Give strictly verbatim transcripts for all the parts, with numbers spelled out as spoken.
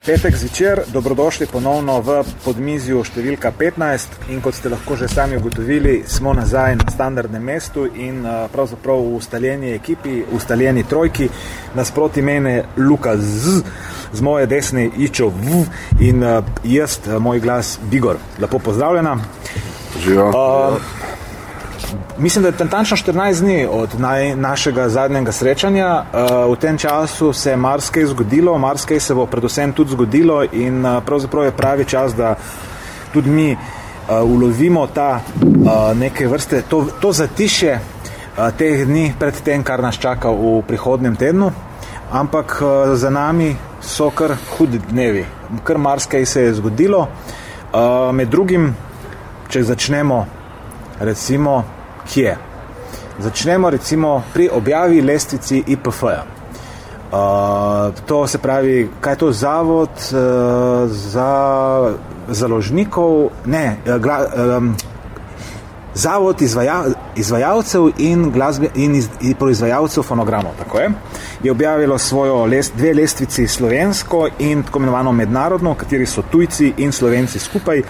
Petek zvečer, dobrodošli ponovno v podmizju številka petnajst in kot ste lahko že sami ugotovili, smo nazaj na standardnem mestu in pravzaprav v ustaljeni ekipi, v ustaljeni trojki, nasproti mene Luka Z, z moje desne Ičo V in jaz, moj glas Bigor. Lepo pozdravljena. Živo. Uh, Mislim, da je tančno štirinajst dni od naj, našega zadnjega srečanja. Uh, v tem času se je marsikaj zgodilo, marsikaj se bo predvsem tudi zgodilo in uh, pravzaprav je pravi čas, da tudi mi uh, ulovimo ta uh, neke vrste, to, to zatišje uh, teh dni pred tem, kar nas čaka v prihodnem tednu. Ampak uh, za nami so kar hudi dnevi, kar marsikaj se je zgodilo. Uh, med drugim, če začnemo recimo kje? Začnemo recimo pri objavi lestvici I P F-ja. Uh, to se pravi, kaj je to zavod uh, za založnikov, ne, gla, um, zavod izvaja, izvajalcev in, glasbe, in, iz, in proizvajalcev fonogramov, tako je, je objavilo svojo lest, dve lestvici slovensko in tako imenovano mednarodno, v kateri so tujci in Slovenci skupaj.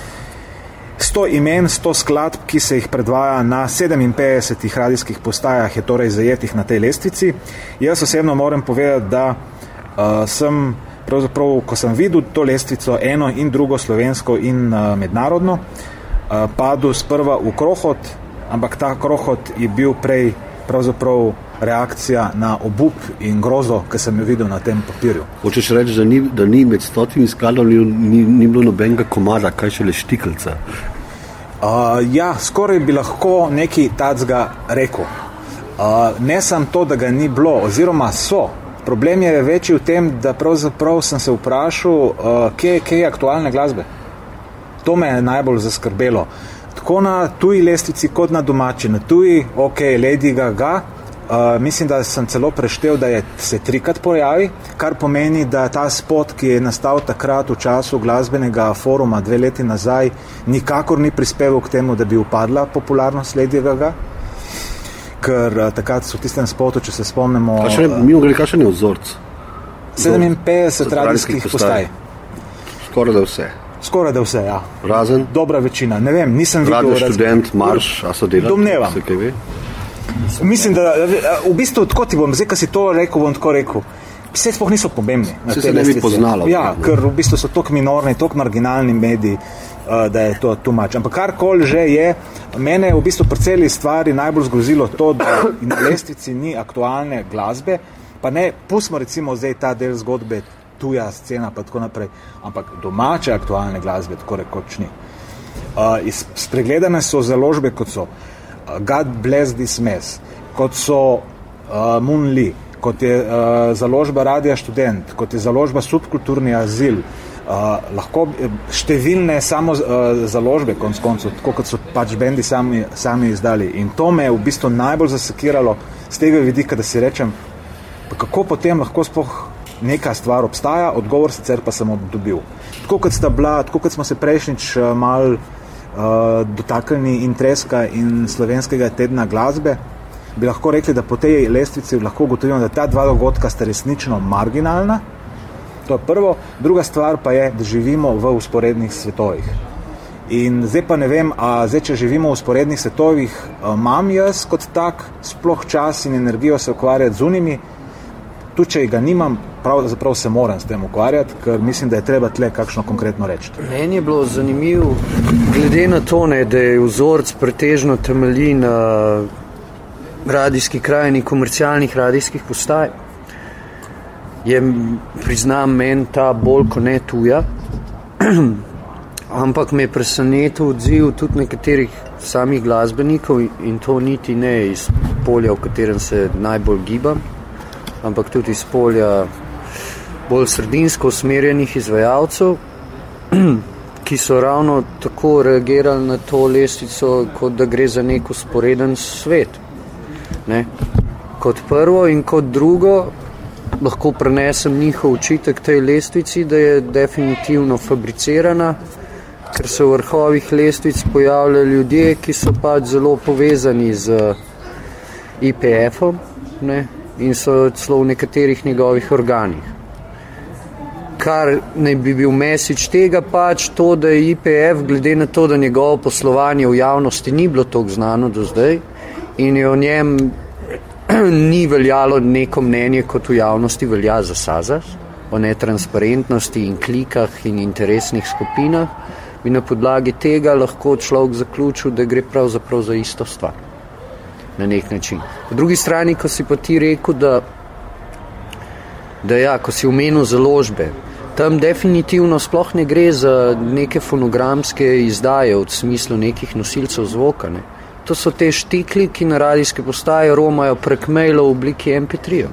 sto imen, sto skladb, ki se jih predvaja na sedeminpetdesetih radijskih postajah, je torej zajetih na tej lestvici. Jaz osebno moram povedati, da uh, sem pravzaprav, ko sem videl to lestvico, eno in drugo slovensko in uh, mednarodno, uh, padel sprva v krohot, ampak ta krohot je bil prej pravzaprav reakcija na obup in grozo, ki sem jo videl na tem papirju. Hočeš reči, da ni, da ni med stotimi skladom ni, ni, ni bilo nobenega komada, kaj šele štikelca? Uh, ja, skoraj bi lahko neki tacga rekel. Uh, ne sam to, da ga ni bilo, oziroma so. Problem je večji v tem, da pravzaprav sem se vprašal, uh, kje, kje je aktualne glasbe. To me je najbolj zaskrbelo. Tako na tuji lestvici, kot na domači. Na tuji, ok, Lady Gaga, uh, mislim, da sem celo preštel, da je se trikrat pojavi, kar pomeni, da ta spot, ki je nastal takrat v času glasbenega foruma dve leti nazaj, nikakor ni prispeval k temu, da bi upadla popularnost Lady Gaga, ker uh, takrat so v tistem spotu, če se spomnimo... Kakšen je, mi mogli, kakšen je vzorc? sedeminpetdeset radijskih postaj. Skoraj da vse. Skoraj da vse, ja. Razen? Dobra večina, ne vem, nisem videl... Radio Študent, Marš, a so delali? Domnevam. Se kaj ve? Mislim, da v bistvu tako ti bom, zdaj, ko si to rekel, bom tako rekel, vse sploh niso pomembni. Vse se ne bi poznalo. Ja, ker v bistvu so toliko minorni, toliko marginalni mediji, da je to too much. Ampak karkoli že je, mene je v bistvu pri celi stvari najbolj zgrozilo to, da na lestvici ni aktualne glasbe, pa ne, pustimo recimo zdaj ta del zgodbe, tuja scena pa tako naprej, ampak domače aktualne glasbe tako rekoč ni. Uh, spregledane so založbe, kot so uh, God Bless This Mess, kot so uh, Moon Lee, kot je uh, založba Radia Študent, kot je založba Subkulturni azil, uh, lahko številne samo uh, založbe, konc koncev, tako kot so pač bendi sami, sami izdali. In to me je v bistvu najbolj zasekiralo z tega vidika, da si rečem, pa kako potem lahko sploh neka stvar obstaja, odgovor sicer pa sem dobil. Tako kot sta bila, tako kot smo se prejšnjič uh, mal uh, dotaknili in Treska in slovenskega tedna glasbe, bi lahko rekli, da po tej lestvici lahko ugotovimo, da ta dva dogodka sta resnično marginalna. To je prvo. Druga stvar pa je, da živimo v usporednih svetovih. In zdaj pa ne vem, a zdaj, če živimo v usporednih svetovih, imam jaz kot tak sploh čas in energijo se ukvarjati z unimi, tudi če ga nimam, pravzaprav se moram s tem ukvarjati, ker mislim, da je treba tle kakšno konkretno reči. Meni je bilo zanimivo, glede na to, ne, da je vzorc pretežno temelji na radijski krajini komercialnih radijskih postaj, je, priznam, meni ta bolj kot ne tuja, ampak me je presenetil odziv tudi nekaterih samih glasbenikov in to niti ne iz polja, v katerem se najbolj gibam, ampak tudi iz polja bolj sredinsko usmerjenih izvajalcev, ki so ravno tako reagirali na to lestvico, kot da gre za nek usporeden svet. Ne? Kot prvo in kot drugo lahko prenesem njihov očitek tej lestvici, da je definitivno fabricirana, ker se v vrhovih lestvic pojavljajo ljudje, ki so pač zelo povezani z I P F-om, ne? In so celo v nekaterih njegovih organih. kar naj bi bil message tega pač to, da je I P F, glede na to, da njegovo poslovanje v javnosti ni bilo toliko znano do zdaj in je o njem ni veljalo neko mnenje, kot v javnosti velja za SAZAS, o netransparentnosti in klikah in interesnih skupinah, bi na podlagi tega lahko človek zaključil, da gre pravzaprav za isto stvar. Na nek način. Po drugi strani, ko si pa ti rekel, da, da ja, ko si omenil založbe, tam definitivno sploh ne gre za neke fonogramske izdaje v smislu nekih nosilcev zvoka, ne. To so te štikli, ki na radijske postaje romajo prek mailov v obliki em pe tri-jev.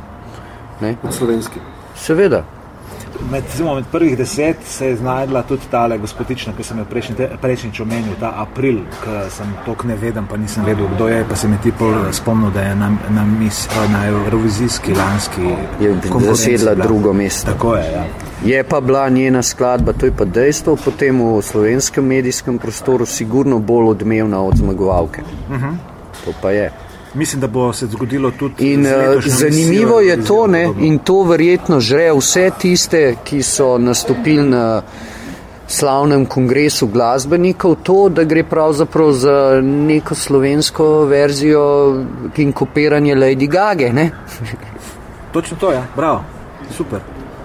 Na slovenski. Seveda. Med, zimo, med prvih deset se je znajdla tudi tale gospodična, ki sem jo prejšnji, prejšnjič omenil, ta April, ki sem tok ne vedem, pa nisem vedel, kdo je, pa se mi ti pol spomnil, da je na, na, mis, na Eurovizijski lanski zasedla drugo mesto. Tako je, ja. Je pa bila njena skladba, to je pa dejstvo, potem v slovenskem medijskem prostoru sigurno bolj odmevna od zmagovalke. Uh-huh. To pa je. Mislim, da bo se zgodilo tudi... In zanimivo je to, ne, in to verjetno žre vse tiste, ki so nastopili na slavnem kongresu glasbenikov, to, da gre pravzaprav za neko slovensko verzijo in kopiranje Lady Gage, ne? Točno to, ja, bravo, super.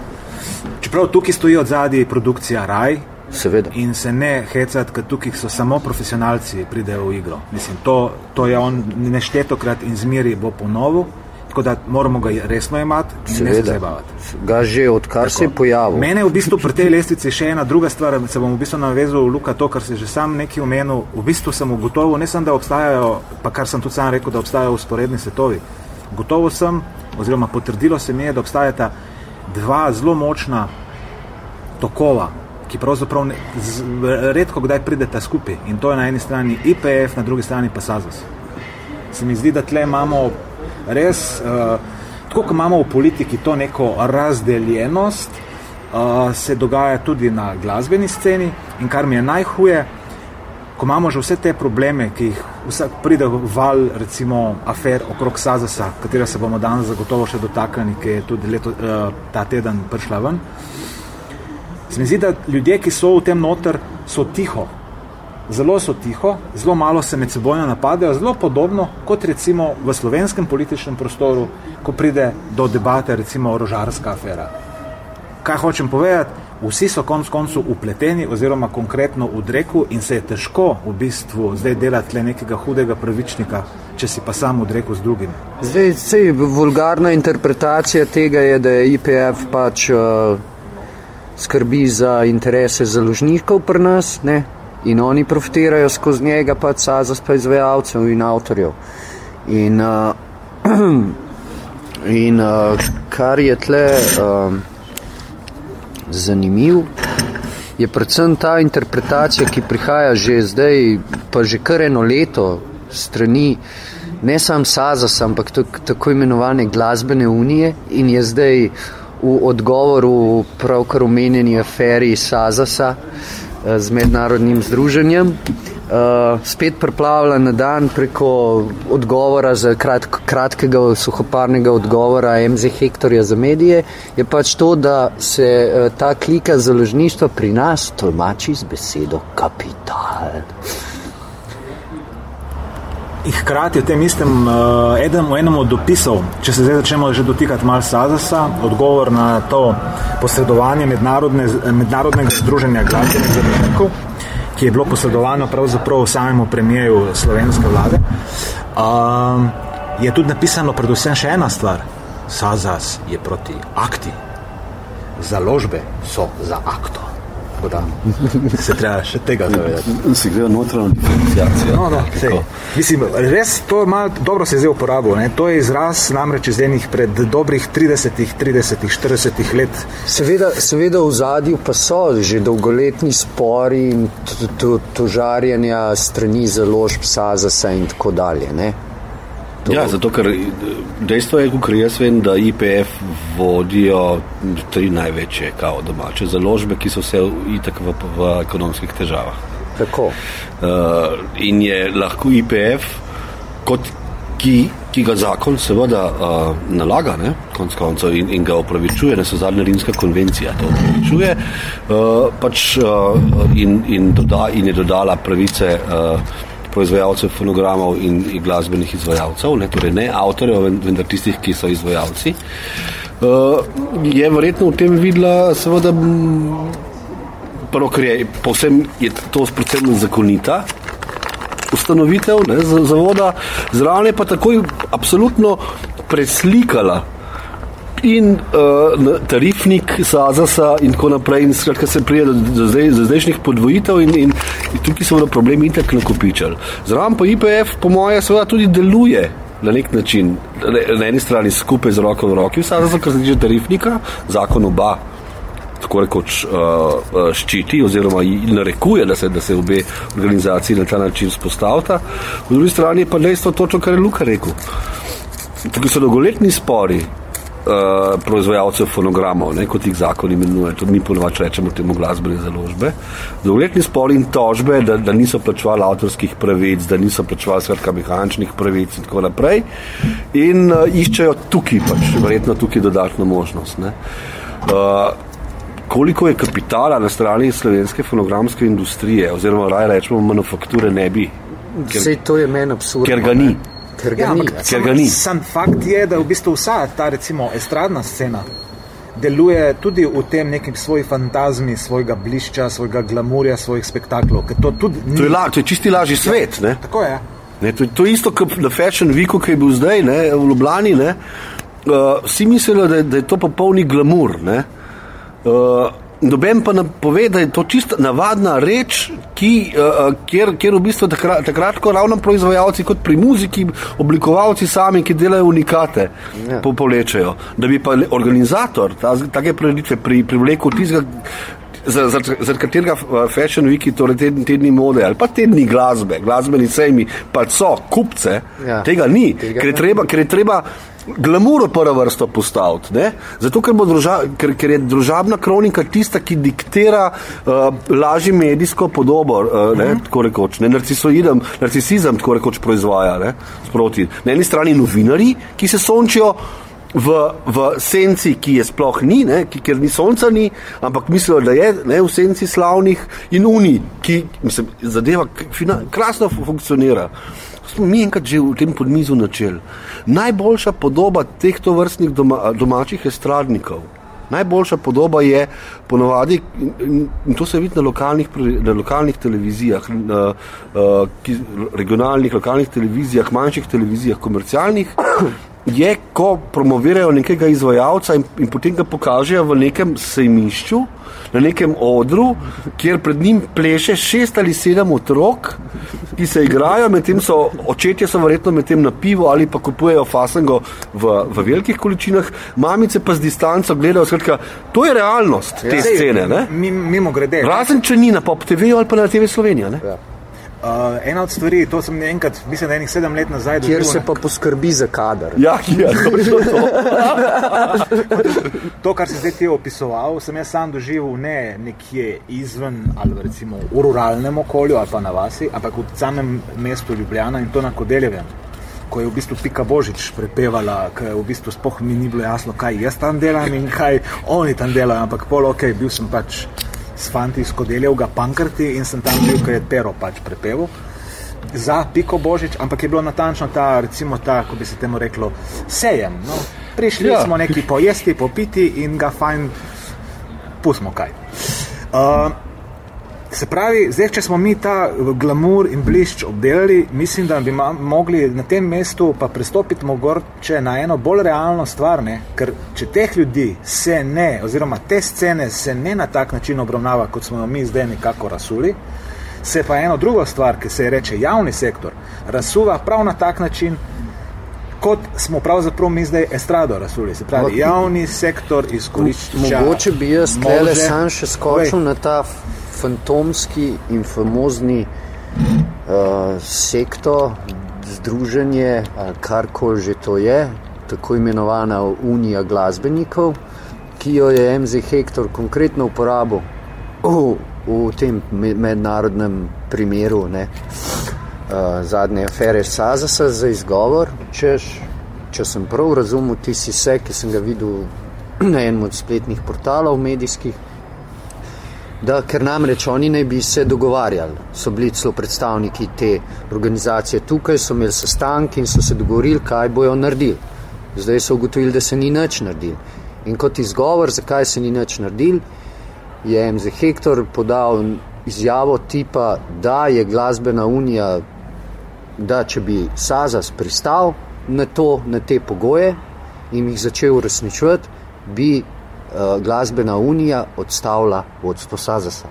Čeprav tukaj stoji od zadnji produkcija Raj, seveda. In se ne hecati, ker tukaj so samo profesionalci pridejo v igro. Mislim, to, to je on neštetokrat in zmeri bo ponovil, tako da moramo ga resno imati in seveda. Ne se zabavati. Ga že odkar tako. Se je pojavil. Mene v bistvu pri tej lestvici še ena druga stvar, se bom v bistvu navezal, Luka, to, kar se že sam nekaj omenil, v bistvu sem ugotovil, ne samo, da obstajajo, pa kar sem tudi sam rekel, da obstajajo usporedni svetovi. Gotovo sem, oziroma potrdilo se mi je, da obstajata dva zelo močna tokova, ki pravzaprav ne, z, redko kdaj prideta skupaj. In to je na eni strani I P F, na drugi strani pa SAZAS. Se mi zdi, da tle imamo res, uh, tako kot imamo v politiki to neko razdeljenost, uh, se dogaja tudi na glasbeni sceni in kar mi je najhuje, ko imamo že vse te probleme, ki jih vsak pride val, recimo afer okrog SAZAS-a, katera se bomo danes zagotovo še dotaknili, ki je tudi leto, uh, ta teden prišla ven. Se mi zdi, da ljudje, ki so v tem noter, so tiho. Zelo so tiho, zelo malo se med sebojno napadajo, zelo podobno kot recimo v slovenskem političnem prostoru, ko pride do debate recimo orožarska afera. Kaj hočem povedati? Vsi so konc koncu upleteni oziroma konkretno v dreku in se je težko v bistvu zdaj delati le nekega hudega pravičnika, če si pa sam v dreku z drugim. Zdaj, sej, vulgarna interpretacija tega je, da je I P F pač uh, skrbi za interese založnikov pri nas, ne? In oni profitirajo skozi njega pač SAZAS pa izvajalcev in avtorjev. In, uh, in uh, kar je tle... Uh, zanimiv, je predvsem ta interpretacija, ki prihaja že zdaj, pa že kar eno leto strani, ne sam SAZAS, ampak tako imenovane glasbene unije in je zdaj v odgovoru pravkar omenjeni aferi SAZAS-a z mednarodnim združenjem Uh, spet preplavila na dan preko odgovora za krat, kratkega suhoparnega odgovora M Z Hektorja za medije, je pač to, da se uh, ta klika založništva pri nas tolmači z besedo kapital. In hkrati v tem istem uh, enem, enem od dopisov, če se zdaj začnemo že dotikati malo SAZAS-a, odgovor na to posredovanje mednarodne, mednarodnega združenja glasbenih založnikov, ki je bilo posredovano pravzaprav samemu premijeju slovenske vlade, um, je tudi napisano predvsem še ena stvar. SAZAS je proti akti. Založbe so za akto. Tako da se treba še tega zavedati. Si gre notranjo diferenciacijo. No, no, sej. Mislim, res to malo dobro se je zdaj uporabil. Ne? To je izraz namreč iz enih pred dobrih tridesetih, tridesetih, štiridesetih let. Seveda, seveda v zadju pa so že dolgoletni spori in tožarjenja strani založb SAZAS-a in tako dalje, ne? To... Ja, zato ker dejstvo je, kot jaz vem, da I P F vodijo tri največje kao domače založbe, ki so vse itak v, v ekonomskih težavah. Tako. Uh, in je lahko I P F, kot ki, ki ga zakon seveda uh, nalaga, ne? konc koncev in, in ga opravičuje, ne so zadnja rimska konvencija to opravičuje uh, pač uh, in, in, doda, in je dodala pravice uh, proizvajalcev fonogramov in, in glasbenih izvajalcev, ne, torej ne avtorjev, vendar tistih, ki so izvajalci. Uh, je verjetno v tem videla seveda prvo, ker je povsem je to predvsem zakonita ustanovitev, ne, zavoda, zraven je pa takoj absolutno preslikala in uh, tarifnik Sazasa in tako naprej in skratka se prije do, do, zdaj, do zdajšnjih podvojitev in, in, in tukaj so problemi itak nakopičali. Zraven pa I P F po moje seveda tudi deluje na nek način, na eni strani skupaj z roko v roki, vsa zato, kar se tiče tarifnika, zakon oba tako rekoč uh, ščiti oziroma narekuje, da se, da se obe organizaciji na ta način spostavita. V drugi strani je pa dejstvo točno, kar je Luka rekel. Tukaj so dolgoletni spori uh, proizvajalcev fonogramov, ne, kot jih zakon imenuje, to mi ponovač rečemo temu glasbene založbe, dolgoletni spori in tožbe, da, da niso plačevali avtorskih pravic, da niso plačevali skratka mehaničnih pravic in tako naprej in uh, iščejo tukaj pač, verjetno tukaj dodatno možnost. Ne. Uh, koliko je kapitala na strani slovenske fonogramske industrije oziroma raje rečemo manufakture ne bi, ker, Sej to je meni absurdno, ker ga ni. Ker ga ja, ni. Ker ga ni. Sam fakt je, da v bistvu vsa ta recimo estradna scena deluje tudi v tem nekim svoji fantazmi, svojega blišča, svojega glamurja, svojih spektaklov, ker to tudi ni. To je, la, to je čisti lažji svet, ne? Tako je. Ne, to, to je isto kot na Fashion Weeku, ki je bil zdaj, ne, v Ljubljani, ne. Uh, vsi mislijo, da, da je to popolni glamur, ne. Uh, Doben pa nam pove, da je to čisto navadna reč, ki, uh, kjer, kjer v bistvu takrat, takrat ko ravno proizvajalci kot pri muziki, oblikovalci sami, ki delajo unikate, ja. po, povlečejo. Da bi pa organizator ta, take prireditve pri, privlekel tistega, zaradi za, za katerega Fashion Weeki, torej tedni, tedni mode ali pa tedni glasbe, glasbeni sejmi, pa so kupce, ja. tega ni, tega ker je treba, ker je treba glamuro prva vrsta postaviti, ne? Zato, ker, bo druža, ker, ker je družabna kronika tista, ki diktira uh, lažji medijsko podobo, uh, ne, mm-hmm. tako rekoč, ne, narcisoidem, narcisizem, tako rekoč proizvaja, ne, sproti. Na eni strani novinari, ki se sončijo v, v senci, ki je sploh ni, ne, ki, ker ni sonca ni, ampak mislijo, da je, ne, v senci slavnih in uni, ki, mislim, zadeva fina, krasno funkcionira. Smo mi enkrat že v tem podmizu načeli. Najboljša podoba teh tovrstnih doma, domačih estradnikov, najboljša podoba je ponovadi, in to se vidi na lokalnih, na lokalnih televizijah, na, ki, regionalnih, lokalnih televizijah, manjših televizijah, komercialnih, je, ko promovirajo nekega izvajalca in, in potem ga pokažejo v nekem sejmišču, na nekem odru, kjer pred njim pleše šest ali sedem otrok, ki se igrajo, medtem so, očetje so verjetno medtem na pivo ali pa kupujejo fasengo v, v velikih količinah, mamice pa z distanco gledajo, skratka, to je realnost te ja. scene, ne? Mimo grede. Razen, če ni na Pop T V ali pa na T V Slovenija, ne? Ja. Uh, ena od stvari, to sem enkrat, mislim, da enih sedem let nazaj doživel. Kjer se pa poskrbi za kader. Ja, ja, to je to. To, kar si zdaj ti opisoval, sem jaz sam doživel ne nekje izven ali recimo v ruralnem okolju ali pa na vasi, ampak v samem mestu Ljubljana in to na Kodeljevem, ko je v bistvu Pika Božič prepevala, ker v bistvu spoh mi ni bilo jasno, kaj jaz tam delam in kaj oni tam delajo, ampak pol ok, bil sem pač s fanti iz Kodeljevga Pankrti in sem tam bil, ker je Pero pač prepeval za Piko Božič, ampak je bilo natančno ta, recimo ta, ko bi se temu reklo, sejem, no. Prišli ja. smo neki pojesti, popiti in ga fajn pustimo kaj. Uh, se pravi, zdaj, če smo mi ta glamur in blišč obdelali, mislim, da bi ma- mogli na tem mestu pa prestopiti mogoče na eno bolj realno stvar, ne? Ker če teh ljudi se ne, oziroma te scene se ne na tak način obravnava, kot smo jo mi zdaj nekako rasuli, se pa eno drugo stvar, ki se je reče javni sektor, rasuva prav na tak način, kot smo pravzaprav mi zdaj estrado rasuli. Se pravi, javni sektor izkorišča mogoče bi jaz tlele sam še skočil na ta fantomski in famozni uh, sektor, združenje, ali karkoli že to je, tako imenovana Unija glasbenikov, ki jo je M Z Hektor konkretno uporabil uh, v tem mednarodnem primeru, ne, uh, zadnje afere Sazasa za izgovor, češ, če sem prav razumel, tisti se, ki sem ga videl na enem od spletnih portalov medijskih, da ker namreč oni naj bi se dogovarjali, so bili celo predstavniki te organizacije tukaj, so imeli sestanki in so se dogovorili, kaj bojo naredili. Zdaj so ugotovili, da se ni nič naredili. In kot izgovor, zakaj se ni nič naredili, je M Z Hektor podal izjavo tipa, da je glasbena unija, da če bi Sazas pristal na to, na te pogoje in jih začel uresničevati, bi uh, glasbena unija odstavila vodstvo Sazasa.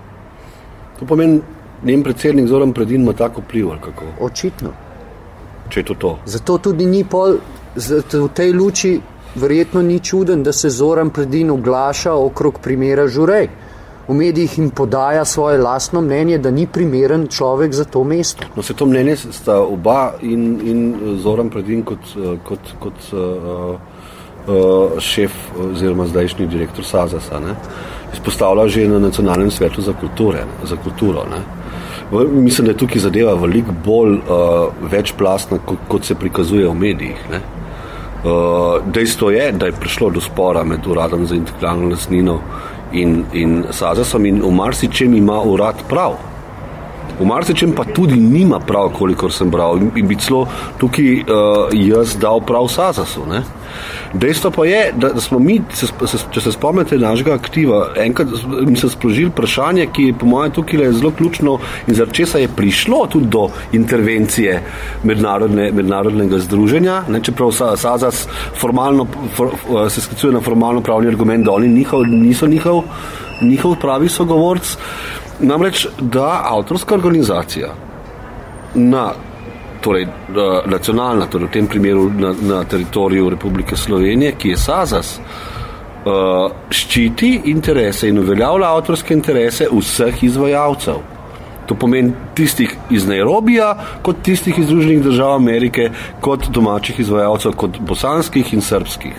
To pomeni, njen predsednik Zoran Predin ima tako vpliv, ali kako? Očitno. Če je to to. Zato tudi ni pol, zato v tej luči verjetno ni čuden, da se Zoran Predin oglaša okrog primera Žurej. V medijih jim podaja svoje lastno mnenje, da ni primeren človek za to mesto. No, se to mnenje sta oba in, in Zoran Predin kot, kot, kot uh, uh, šef oziroma zdajšnji direktor Sazasa, ne, izpostavlja že na Nacionalnem svetu za, kulture, za kulturo. Ne. Mislim, da je tukaj zadeva veliko bolj uh, večplastna, kot, kot se prikazuje v medijih. Ne. Uh, dejstvo je, da je prišlo do spora med uradom za intelektualno lastnino in, in Sazasom in v marsičem ima urad prav. V marsičem pa tudi nima prav, kolikor sem bral. In bi celo tukaj uh, jaz dal prav Sazasu. Ne? Dejstvo pa je, da, da smo mi, se, se, če se spomnite našega aktiva, enkrat mi se sprožili vprašanje, ki je po mojem tukaj zelo ključno in zaradi česa je prišlo tudi do intervencije mednarodne, mednarodnega združenja, ne, čeprav Sazas formalno, for, se sklicuje na formalno pravni argument, da oni njihov, niso njihov, njihov pravi sogovorc. Namreč, da avtorska organizacija na torej nacionalna, torej v tem primeru na, na teritoriju Republike Slovenije, ki je Sazas, uh, ščiti interese in uveljavlja avtorske interese vseh izvajalcev. To pomeni tistih iz Nairobija, kot tistih iz Združenih držav Amerike, kot domačih izvajalcev, kot bosanskih in srbskih.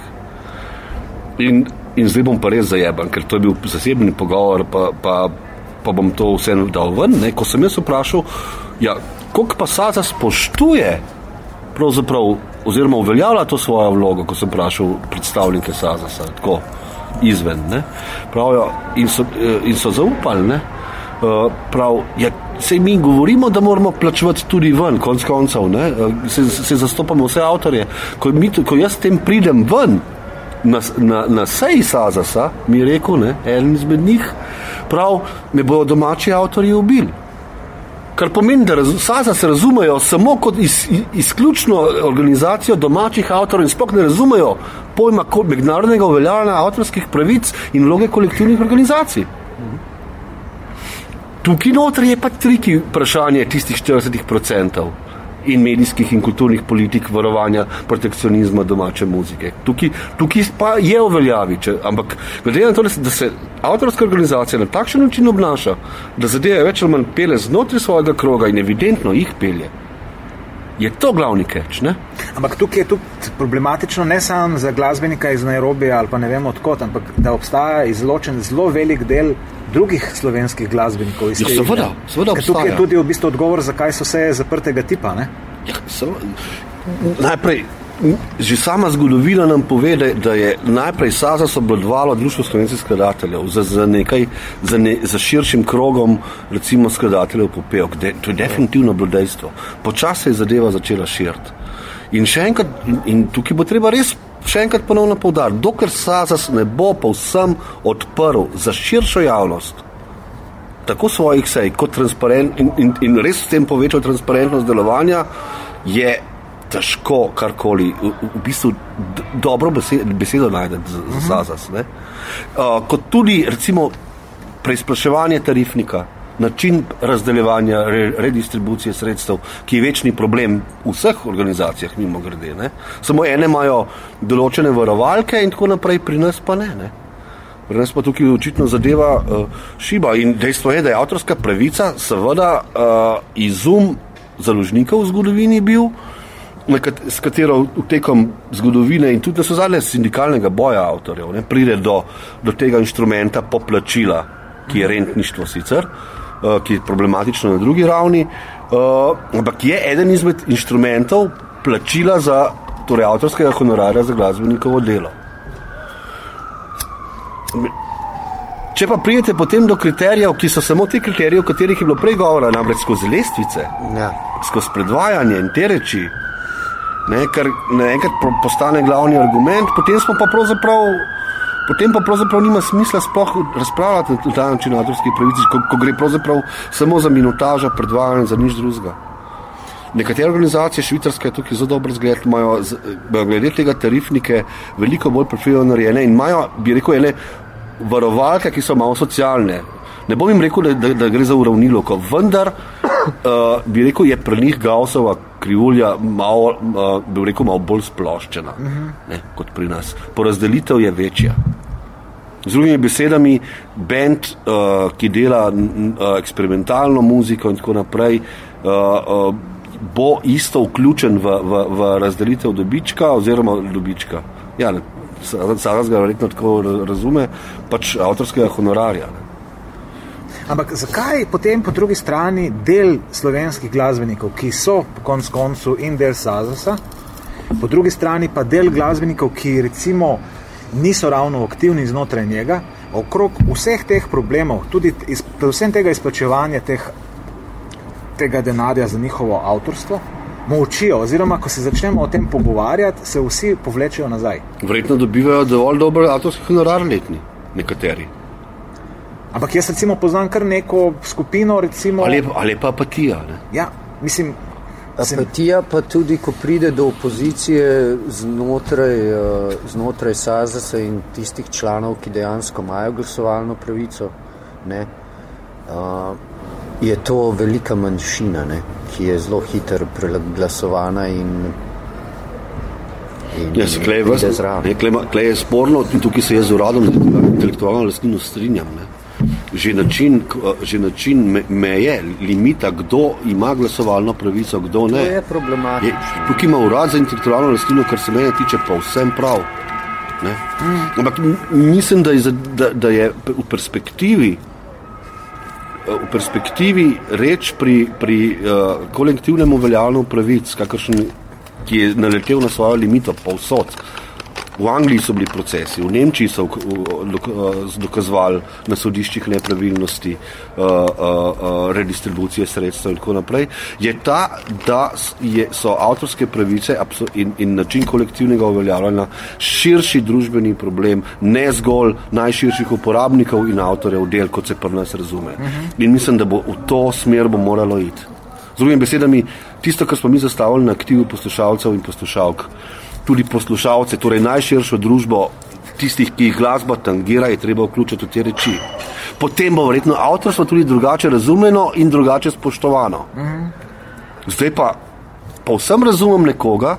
In, in zdaj bom pa res zajeban, ker to je bil zasebni pogovor, pa, pa, pa bom to vse dal ven. Ne? Ko sem jaz vprašal, ja, koliko pa Sazas spoštuje pravzaprav, oziroma uveljavlja to svojo vlogo, ko sem vprašal predstavnike Sazasa, tako izven, ne, pravijo, in so, in so zaupali, ne, prav, ja, sej mi govorimo, da moramo plačevati tudi ven, konc koncev, ne, se, se zastopamo vse avtorje, ko, mi, ko jaz tem pridem ven, na, na, na seji Sazasa, mi je rekel, ne, eden izmed njih, prav, me bodo domači avtorji ubili. Kar pomeni, da raz, Sazas razumejo samo kot iz, izključno organizacijo domačih avtorov in sploh ne razumejo pojma mednarodnega uveljavljanja avtorskih pravic in vloge kolektivnih organizacij. Tukaj notri je pa triki vprašanje tistih štirideset procentov in medijskih in kulturnih politik varovanja protekcionizma domače muzike. Tukaj, tukaj pa je uveljavi, če, ampak glede na to, da se avtorska organizacija na takšen način obnaša, da zadeve več ali manj pele znotraj svojega kroga in evidentno jih pelje, je to glavni catch, ne? Ampak tukaj je tudi problematično ne samo za glasbenika iz Nairobija ali pa ne vemo odkot, ampak da obstaja izločen zelo velik del drugih slovenskih glasbenikov iz ja, tega. Seveda, seveda obstaja. Tukaj je tudi v bistvu odgovor, zakaj so vse zaprtega tipa, ne? Ja, seveda. Najprej, že sama zgodovina nam pove, da je najprej Sazas obvladovalo Društvo slovenskih skladateljev za, za nekaj, za, ne, za širšim krogom, recimo skladateljev popevk. De, to je definitivno bilo dejstvo. Počasi je zadeva začela širiti. In še enkrat, in, in tukaj bo treba res še enkrat ponovno poudariti, dokler Sazas ne bo povsem odprl za širšo javnost, tako svojih sej, kot transparent in, in, in res s tem povečal transparentnost delovanja, je težko karkoli, v, v bistvu d- dobro besedo, besedo najdeti za, za Sazas. Ne? Uh, kot tudi, recimo, preizpraševanje tarifnika, način razdeljevanja, re, redistribucije sredstev, ki je večni problem v vseh organizacijah, mimo grede. Ne? Samo ene imajo določene varovalke in tako naprej, pri nas pa ne. ne? Pri nas pa tukaj očitno zadeva uh, šiba in dejstvo je, da je avtorska pravica seveda uh, izum založnikov v zgodovini bil, s katero tekom zgodovine in tudi na sozadnje sindikalnega boja avtorjev ne, pride do, do tega inštrumenta poplačila, ki je rentništvo sicer, uh, ki je problematično na drugi ravni, uh, ampak je eden izmed inštrumentov plačila za torej avtorskega honorarja za glasbenikovo delo. Če pa prijete potem do kriterijev, ki so samo ti kriteriji, o katerih je bilo prej govora, namreč skozi lestvice, Ja. skozi predvajanje in te reči, ne, kar naenkrat postane glavni argument, potem smo pa pravzaprav potem pa pravzaprav nima smisla sploh razpravljati na ta način o avtorskih pravicah, ko, ko gre pravzaprav samo za minutažo predvajanja, za nič drugega. Nekatere organizacije, švicarske, tukaj zelo dober zgled, imajo glede tega tarifnike veliko bolj profilno narejene in imajo, bi rekel, ene varovalke, ki so malo socialne. Ne bom jim rekel, da, da, da gre za uravnilovko, vendar uh, bi rekel, je pri njih Gaussova krivulja malo, uh, bi rekel, malo bolj sploščena, ne, kot pri nas. Porazdelitev je večja. Z drugimi besedami, band, uh, ki dela uh, eksperimentalno muziko in tako naprej, uh, uh, bo isto vključen v, v, v razdelitev dobička oziroma dobička. Ja, Saras ga verjetno tako razume, pač avtorskega honorarja. Ne. Ampak zakaj potem po drugi strani del slovenskih glasbenikov, ki so po konc koncu in del Sazasa, po drugi strani pa del glasbenikov, ki recimo niso ravno aktivni znotraj njega, okrog vseh teh problemov, tudi iz, predvsem tega izplačevanja teh, tega denarja za njihovo avtorstvo, molčijo, oziroma ko se začnemo o tem pogovarjati, se vsi povlečejo nazaj. Verjetno dobivajo dovolj dober avtorski honorar letni, nekateri. Ampak jaz recimo poznam kar neko skupino, recimo... Ali, ali pa apatija, ne? Ja, mislim... Apatija pa tudi, ko pride do opozicije znotraj, znotraj Sazasa in tistih članov, ki dejansko imajo glasovalno pravico, ne, je to velika manjšina, ne, ki je zelo hitro preglasovana in, in ja, klej, pride zraven. Klej je sporno, tukaj se jaz z uradom intelektualno lastnino strinjam, ne. Že način, že način meje, limita, kdo ima glasovalno pravico, kdo ne. To je problematično. Tukaj ima urad za intelektualno lastnino, kar se mene tiče, pa vsem prav. Ne? Mm. Ampak mislim, da je, da, da je v perspektivi v perspektivi reč pri, pri uh, kolektivnem uveljavljanju pravic, kakršen, ki je naletel na svojo limito, povsod. V Angliji so bili procesi, v Nemčiji so dokazovali na sodiščih nepravilnosti, uh, uh, uh, redistribucije sredstev in tako naprej, je ta, da je, so avtorske pravice in, in način kolektivnega uveljavljanja širši družbeni problem, ne zgolj najširših uporabnikov in avtorjev del, kot se pri nas razume. Uh-huh. In mislim, da bo v to smer bo moralo iti. Z drugimi besedami, tisto, kar smo mi zastavili na aktivu poslušalcev in poslušalk, tudi poslušalce, torej najširšo družbo tistih, ki jih glasba tangira, je treba vključiti v te reči. Potem bo verjetno avtorstvo tudi drugače razumljeno in drugače spoštovano. Mm-hmm. Zdaj pa povsem razumem nekoga,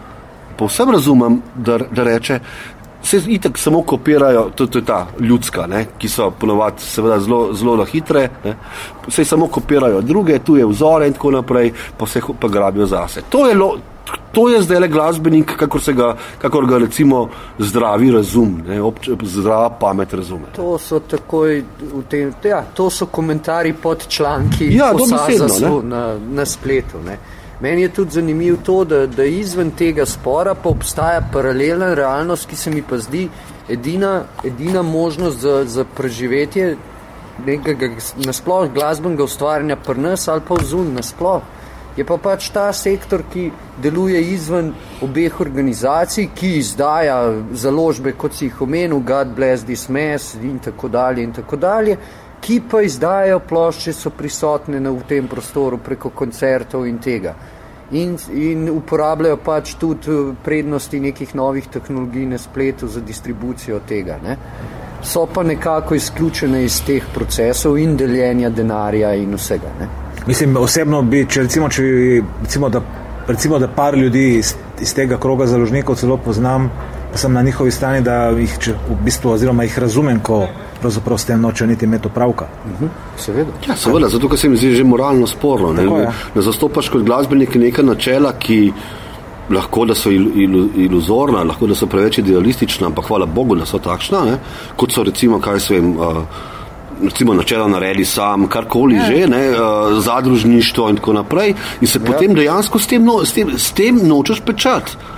povsem razumem, da, da reče, se itak samo kopirajo, to, to je ta ljudska, ne, ki so ponovadi seveda zelo, zelo hitre, ne, se samo kopirajo druge, tu je vzore in tako naprej, pa se pa grabijo zase. To je lo, To je zdaj le glasbenik, kakor, se ga, kakor ga recimo zdravi razum, ne, obč, zdrava pamet razume. To so takoj v tem, ja, to so komentarji pod članki ja, po Sazasu na, na spletu. Ne. Meni je tudi zanimivo to, da, da izven tega spora pa obstaja paralelna realnost, ki se mi pa zdi edina, edina možnost za, za preživetje nekega nasploh glasbenega ustvarjanja pri nas ali pa vzun nasploh. Je pa pač ta sektor, ki deluje izven obeh organizacij, ki izdaja založbe, kot si jih omenil, God Bless This Mess in tako dalje in tako dalje, ki pa izdajajo plošče, so prisotne v tem prostoru preko koncertov in tega. In, in uporabljajo pač tudi prednosti nekih novih tehnologij na spletu za distribucijo tega. Ne? So pa nekako izključene iz teh procesov in deljenja denarja in vsega. Ne? Mislim, osebno bi, če recimo, če recimo, da, recimo, da par ljudi iz, iz tega kroga založnikov celo poznam, pa sem na njihovi strani, da jih če, v bistvu, oziroma jih razumem, ko pravzaprav s tem nočejo niti imeti opravka. Uh-huh. Seveda. Ja, seveda, zato, ker se mi zdi že moralno sporno. Ne, Tako, ja. Ne zastopaš kot glasbenik neka načela, ki lahko, da so ilu, ilu, iluzorna, lahko, da so preveč idealistična, ampak hvala Bogu, da so takšna, ne, kot so recimo, kaj se vem, uh, recimo načela naredi sam, karkoli ja. že, ne, uh, zadružništvo in tako naprej in se ja. potem dejansko s tem, no, s tem, s tem nočeš pečati.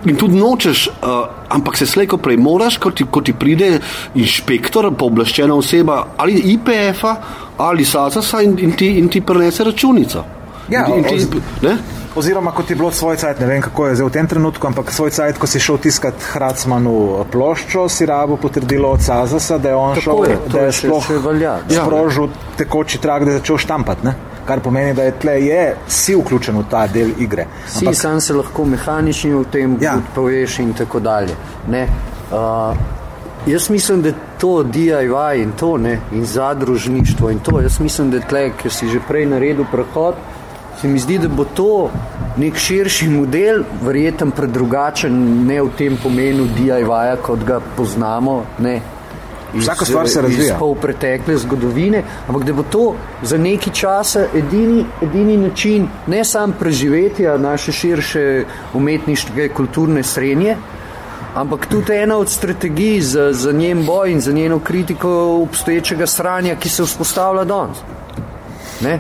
in tudi nočeš, uh, ampak se slejko prej moraš, ko ti, ko ti pride inšpektor, pooblaščena oseba ali I P F-a ali SAZAS-a in, in, ti, in ti prenese računico. Ja, in, in ti, oz... ne? Oziroma, kot je bilo svoj cajt, ne vem, kako je zdaj v tem trenutku, ampak svoj cajt, ko si šel tiskat Hracmanu ploščo, si rabo potrdilo od SAZAS-a, da je on Tako šel, je, da je sploh sprožil tekoči trak, da je začel štampat, ne? Kar pomeni, da je tle je, si vključen v ta del igre. Si, ampak... sam se lahko mehanični v tem ja. poveš in tako dalje. Ne? Uh, jaz mislim, da to D I Y in to, ne, in zadružništvo in to, jaz mislim, da tle, ker si že prej naredil prehod, se mi zdi, da bo to nek širši model, verjeten predrugačen, ne v tem pomenu D I Y-a, kot ga poznamo, ne, iz, vsaka stvar se razvija. Iz pol pretekle zgodovine, ampak da bo to za neki časa edini, edini način ne sam preživetja naše širše umetniške kulturne srenje, ampak tudi ena od strategij za, za njen boj in za njeno kritiko obstoječega sranja, ki se vzpostavlja danes. Ne?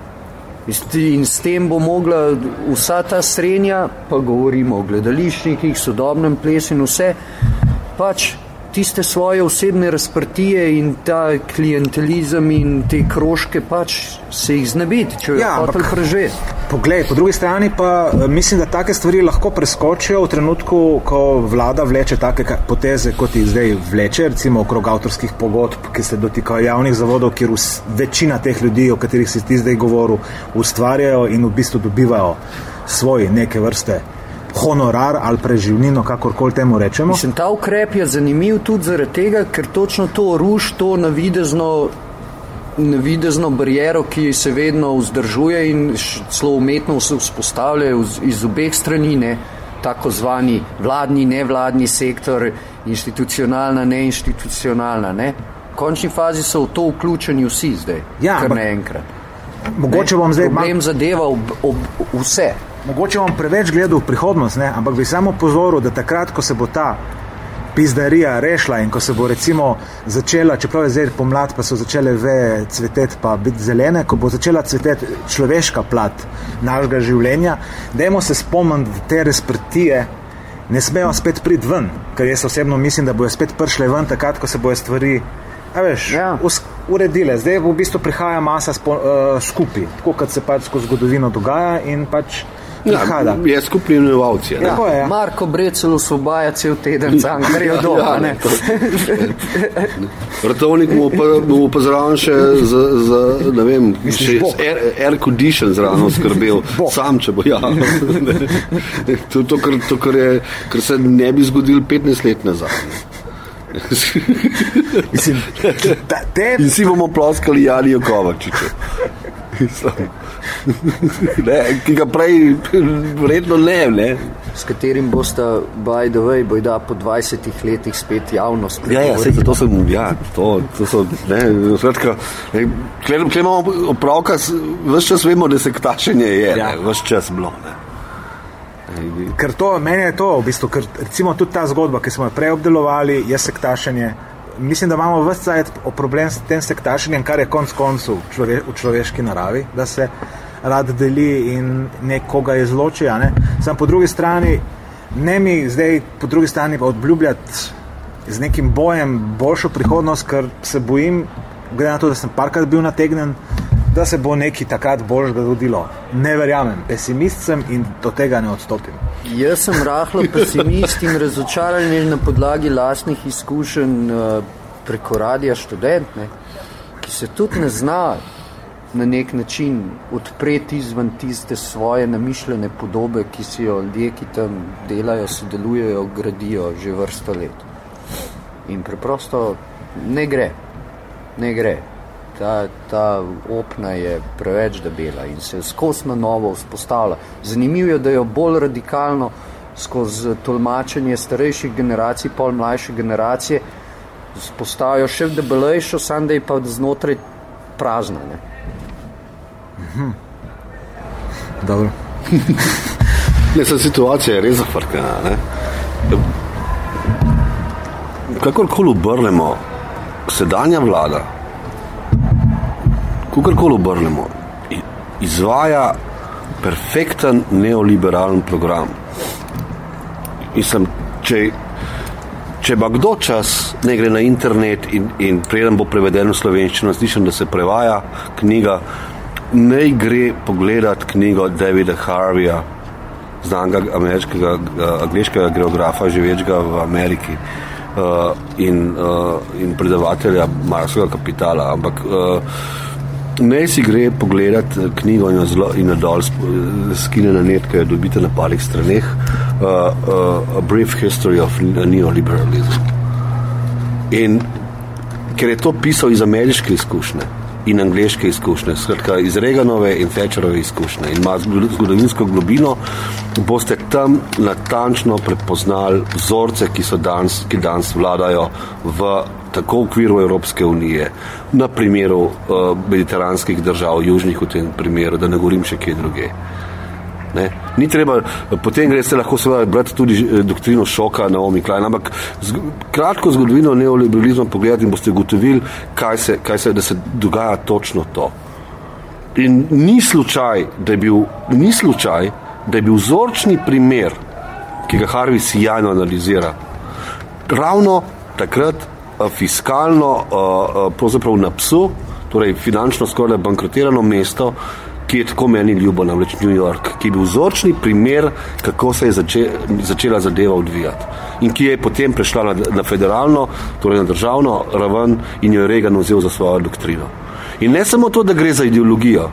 In s tem bo mogla vsa ta srenja, pa govorimo o gledališčnikih, sodobnem plesu in vse, pač tiste svoje osebne razprtije in ta klientelizem in te krožke pač se jih znebiti, če jo ja, hotel prežeti. Poglej, po drugi strani pa mislim, da take stvari lahko preskočijo v trenutku, ko vlada vleče take poteze, kot jih zdaj vleče, recimo okrog avtorskih pogodb, ki se dotikajo javnih zavodov, kjer večina teh ljudi, o katerih si ti zdaj govoril, ustvarjajo in v bistvu dobivajo svoj neke vrste honorar ali preživnino, kakorkoli temu rečemo. Mislim, ta ukrep je zanimiv tudi zaradi tega, ker točno to ruš, to navidezno navidezno bariero, ki se vedno vzdržuje in celo umetno se vzpostavlja iz, iz obeh strani, ne, tako zvani vladni, nevladni sektor, institucionalna, neinstitucionalna, ne. V končni fazi so v to vključeni vsi zdaj, ja, kar naenkrat. Mogoče bom zdaj problem mal... zadeva ob, ob, vse. Mogoče bom preveč gledal v prihodnost, ne, ampak bi samo pozoril, da takrat, ko se bo ta pizdarija rešila in ko se bo recimo začela, čeprav je zdaj pomlad, pa so začele veje cveteti pa biti zelene, ko bo začela cveteti človeška plat našega življenja, dajmo se spomniti, da te razprtije ne smejo spet priti ven, ker jaz osebno mislim, da bojo spet prišle ven takrat, ko se bojo stvari, a veš, ja. us, uredile. Zdaj v bistvu prihaja masa spo, uh, skupaj, tako kot se pač skozi zgodovino dogaja in pač Ja, je skupni inovacija. Ja, ja. Marko Brecelj osvobaja cel teden Cankarjev dom. Ja, ja, Vrtovnik mu pa, pa zraven še za, za ne vem, še air, air condition zraven skrbel. Sam, če bo, ja. to, to, kar, to kar, je, kar se ne bi zgodil petnajst let nazaj. Mislim, ta, te... In si bomo ploskali Janijo Kovačiču. Ne, ki ga prej vredno ne, ne. S katerim boste, by the way, bojda po dvajsetih letih spet javnost. Ja, ja, sej, to sem, ja, to, to so, ne, skratka, kle imamo opravka, ves čas vemo, da sektašenje je, ja. Ne, ves čas bilo, ne. Ker to, meni je to, v bistvu, ker recimo tudi ta zgodba, ki smo jo prej obdelovali, je sektašenje. Mislim, da imamo ves cajt problem s tem sektašenjem, kar je konc koncu člove, v človeški naravi, da se rad deli in nekoga izloči, a ne. Sam po drugi strani, ne mi zdaj po drugi strani pa obljubljati z nekim bojem boljšo prihodnost, ker se bojim, glede na to, da sem parkrat bil nategnen, da se bo neki takrat boljšega zgodilo. Ne verjamem, pesimist sem in do tega ne odstopim. Jaz sem rahlo pesimist in razočaran na podlagi lastnih izkušenj preko Radia Študent, ne, ki se tudi ne zna na nek način odpreti izven tiste svoje namišljene podobe, ki si jo ljudje, ki tam delajo, sodelujejo, gradijo že vrsto let. In preprosto ne gre. Ne gre. Ta, ta opna je preveč debela in se skozi na novo vzpostavlja. Zanimivo je, da jo bolj radikalno skozi tolmačenje starejših generacij, pol mlajše generacije vzpostavljajo še debelejšo, sam da je pa znotraj prazna. Ne? Mhm. Dobro. Ne, sa situacija je res zafrkana, ne? Kakorkoli obrnemo, sedanja vlada, kakorkoli obrnemo, izvaja perfekten neoliberalen program. mislim, če, če ima kdo čas, ne gre na internet in, in preden bo preveden v slovenščino, slišim, da se prevaja knjiga, ne gre pogledat knjigo Davida Harveya, znanega ameriškega, angleškega geografa, živečega v Ameriki uh, in, uh, in predavatelja Marsovega kapitala, ampak uh, ne si gre pogledat knjigo in, zlo, in nadol skine na net, ki jo dobite na parih straneh, uh, uh, A Brief History of Neoliberalism. In ker je to pisal iz ameriške izkušnje in angleške izkušnje, skratka iz Reaganove in Thatcherove izkušnje in ima zgodovinsko globino, boste tam natančno prepoznali vzorce, ki so danes, ki danes vladajo v tako v okviru Evropske unije, na primeru uh, mediteranskih držav, južnih v tem primeru, da ne govorim še kje druge. Ne? Ni treba, potem gre se lahko seveda brati tudi doktrino šoka Naomi Klein, ampak zg, kratko zgodovino neoliberalizma pogledati in boste ugotovili, kaj se, kaj se, da se dogaja točno to. In ni slučaj, da je bil, ni slučaj, da je bil vzorčni primer, ki ga Harvey sijajno analizira, ravno takrat fiskalno, pravzaprav na psu, torej finančno skoraj bankrotirano mesto, ki je tako meni ljubo, namreč New York, ki je bil vzorčni primer, kako se je zače, začela zadeva odvijati in ki je potem prešla na, na federalno, torej na državno raven in jo je Reagan vzel za svojo doktrino. In ne samo to, da gre za ideologijo,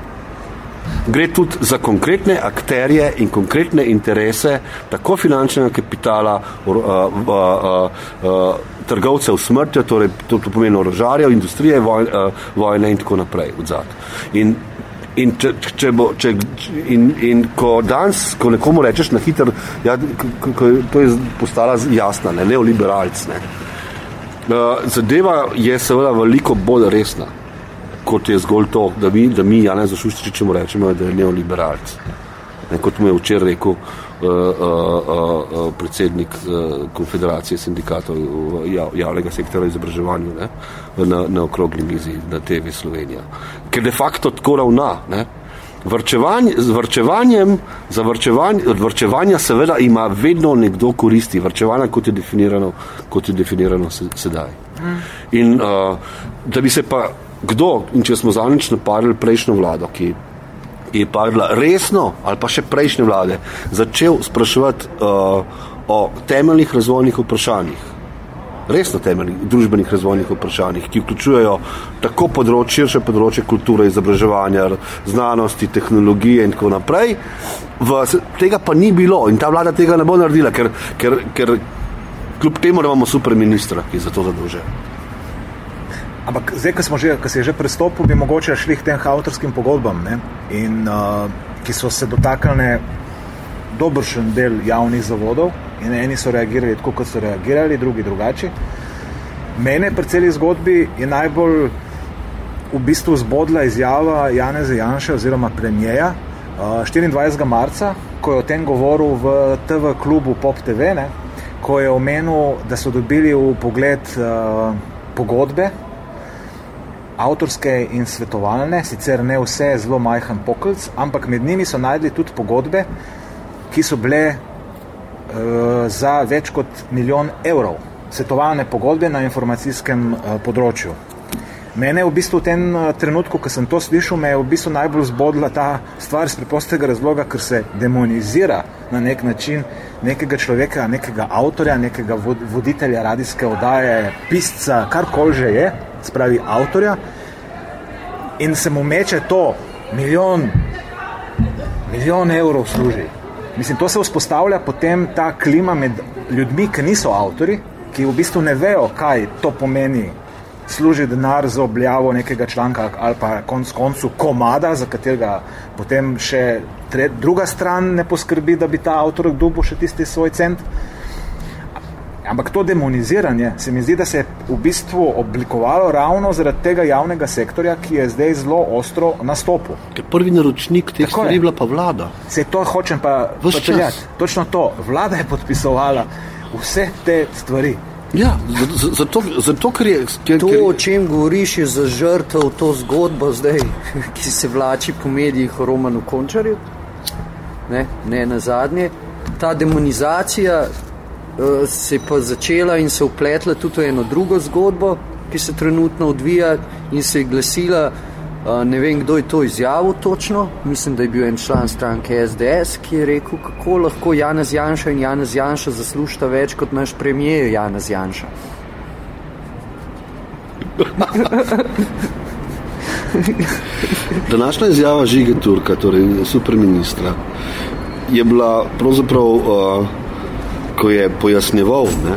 gre tudi za konkretne akterje in konkretne interese tako finančnega kapitala, uh, uh, uh, uh, trgovcev smrtja, torej to, to pomeni orožarjev, industrije, voj, uh, vojne in tako naprej odzad. In In, če, če bo, če, in, in ko danes, ko nekomu rečeš na hiter, ja, ko, ko, to je postala jasna, ne, neoliberalc, ne. Uh, zadeva je seveda veliko bolj resna, kot je zgolj to, da mi, da mi Janezu Šušteriču rečemo, da je neoliberalc. Ne, kot mu je včeraj rekel uh, uh, uh, predsednik uh, Konfederacije sindikatov jav, javnega sektora izobraževanju, ne, na, na okrogli mizi na T V Slovenija. Ker de facto tako ravna, ne. Vrčevanje, z vrčevanjem, za vrčevanje, od vrčevanja seveda ima vedno nekdo koristi, vrčevanja kot je definirano, kot je definirano sedaj. In uh, da bi se pa kdo, in če smo zadnjič napadli prejšnjo vlado, ki je padla resno, ali pa še prejšnje vlade, začel spraševati uh, o temeljnih razvojnih vprašanjih, resno temeljnih družbenih razvojnih vprašanjih, ki vključujejo tako področje, širše področje kulture, izobraževanja, znanosti, tehnologije in tako naprej. V, tega pa ni bilo in ta vlada tega ne bo naredila, ker, ker, ker kljub temu, da imamo super ministra, ki je za to zadolžen. Ampak zdaj, ko smo že, ko se je že prestopil, bi mogoče šli k tem avtorskim pogodbam, ne? In uh, ki so se dotaknili dobršen del javnih zavodov in eni so reagirali tako, kot so reagirali, drugi drugače. Mene pri celi zgodbi je najbolj v bistvu zbodla izjava Janeza Janše oziroma premijeja uh, štiriindvajsetega marca, ko je o tem govoril v T V klubu Pop T V, ne? Ko je omenil, da so dobili v pogled uh, pogodbe avtorske in svetovalne, sicer ne vse, zelo majhen poklic, ampak med njimi so najdli tudi pogodbe, ki so bile uh, za več kot milijon evrov. Svetovalne pogodbe na informacijskem uh, področju. Mene v bistvu v tem uh, trenutku, ko sem to slišal, me je v bistvu najbolj zbodla ta stvar z preprostega razloga, ker se demonizira na nek način nekega človeka, nekega avtorja, nekega voditelja radijske oddaje, pisca, karkoli že je, spravi avtorja, in se mu meče to milijon, milijon evrov služi. Mislim, to se vzpostavlja potem ta klima med ljudmi, ki niso avtori, ki v bistvu ne vejo, kaj to pomeni služi denar za objavo nekega članka ali pa konc koncu komada, za katerega potem še tre, druga stran ne poskrbi, da bi ta avtor dobil še tisti svoj cent. Ampak to demoniziranje se mi zdi, da se je v bistvu oblikovalo ravno zaradi tega javnega sektorja, ki je zdaj zelo ostro nastopil. Ker prvi naročnik teh stvari je bila pa vlada. Se to hočem pa počeljati. Točno to. Vlada je podpisovala vse te stvari. Ja, zato, zato ker je... Ker, to, ker... o čem govoriš, je za žrtev to zgodbo zdaj, ki se vlači po medijih o Romanu Končarju. Ne, ne nazadnje. Ta demonizacija uh, se je pa začela in se upletla tudi eno drugo zgodbo, ki se trenutno odvija in se je glasila, uh, ne vem, kdo je to izjavil točno, mislim, da je bil en član stranke S D S, ki je rekel, kako lahko Janez Janša in Janez Janša zaslužita več kot naš premier Janez Janša. Današnja izjava Žige Turka, torej superministra, je bila pravzaprav, uh, ko je pojasnjeval, ne,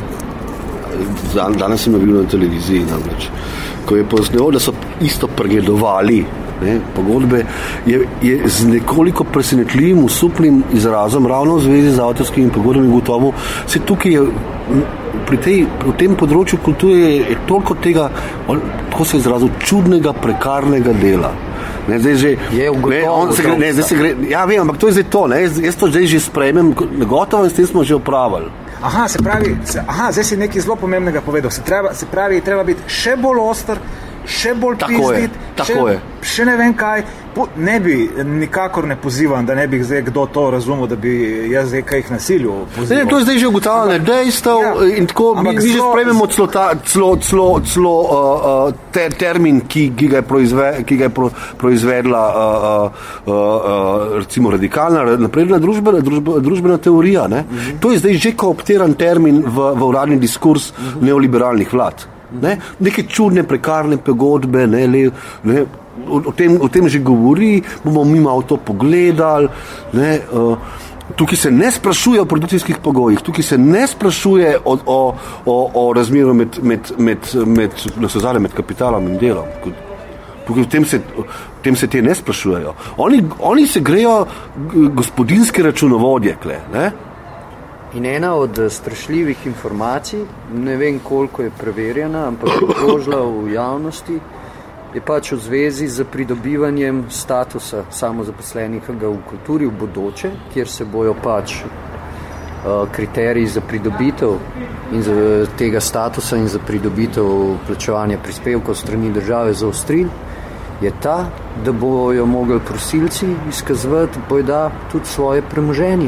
danes sem bil na televiziji namreč, ko je pojasnjeval, da so isto pregledovali ne, pogodbe, je, je z nekoliko presenetljivim, usupnim izrazom ravno v zvezi z avtorskimi pogodbami gotovo, se tukaj je pri, tej, pri tem področju kulture je, je toliko tega, tako se je izrazil, čudnega, prekarnega dela. Ne, zdaj že, je ne, on se gre, ne, zdaj se gre, ja vem, ampak to je zdaj to, ne, jaz to zdaj že sprejmem, gotovo in s tem smo že opravili. Aha, se pravi, se, aha, zdaj si nekaj zelo pomembnega povedal, se, treba, se pravi, treba biti še bolj oster, še bolj pizdit, še, še ne vem kaj, po, ne bi, nikakor ne pozivam, da ne bi zdaj kdo to razumel, da bi jaz zdaj kaj jih nasilju pozival. Ne, to je zdaj že ugotavljanje dejstev ja, in tako, mi, mi že sprejmemo celo, ta, celo, celo, celo uh, uh, ter, termin, ki, ki ga je, proizve, ki ga je pro, proizvedla uh, uh, uh, recimo radikalna, napredna družbena, družbena, družbena teorija. Ne? Uh-huh. To je zdaj že kooptiran termin v, v uradni diskurs uh-huh. neoliberalnih vlad. Ne? Neke čudne, prekarne pogodbe, ne, le, ne, o, o, tem, o tem že govori, bomo mi malo to pogledali. Ne, uh, tukaj se ne sprašuje o produkcijskih pogojih, tukaj se ne sprašuje o, o, o, o razmeru med, med, med, med, med, med kapitalom in delom. Tukaj v tem se, v tem se te ne sprašujejo. Oni, oni se grejo gospodinske računovodje, kle, ne? In ena od strašljivih informacij, ne vem koliko je preverjena, ampak obkrožila v javnosti, je pač v zvezi z pridobivanjem statusa samozaposlenega v kulturi v bodoče, kjer se bojo pač uh, kriteriji za pridobitev in za tega statusa in za pridobitev plačevanja prispevkov strani države zaostrili, je ta, da bojo mogli prosilci izkazovati bojda tudi svoje premoženje.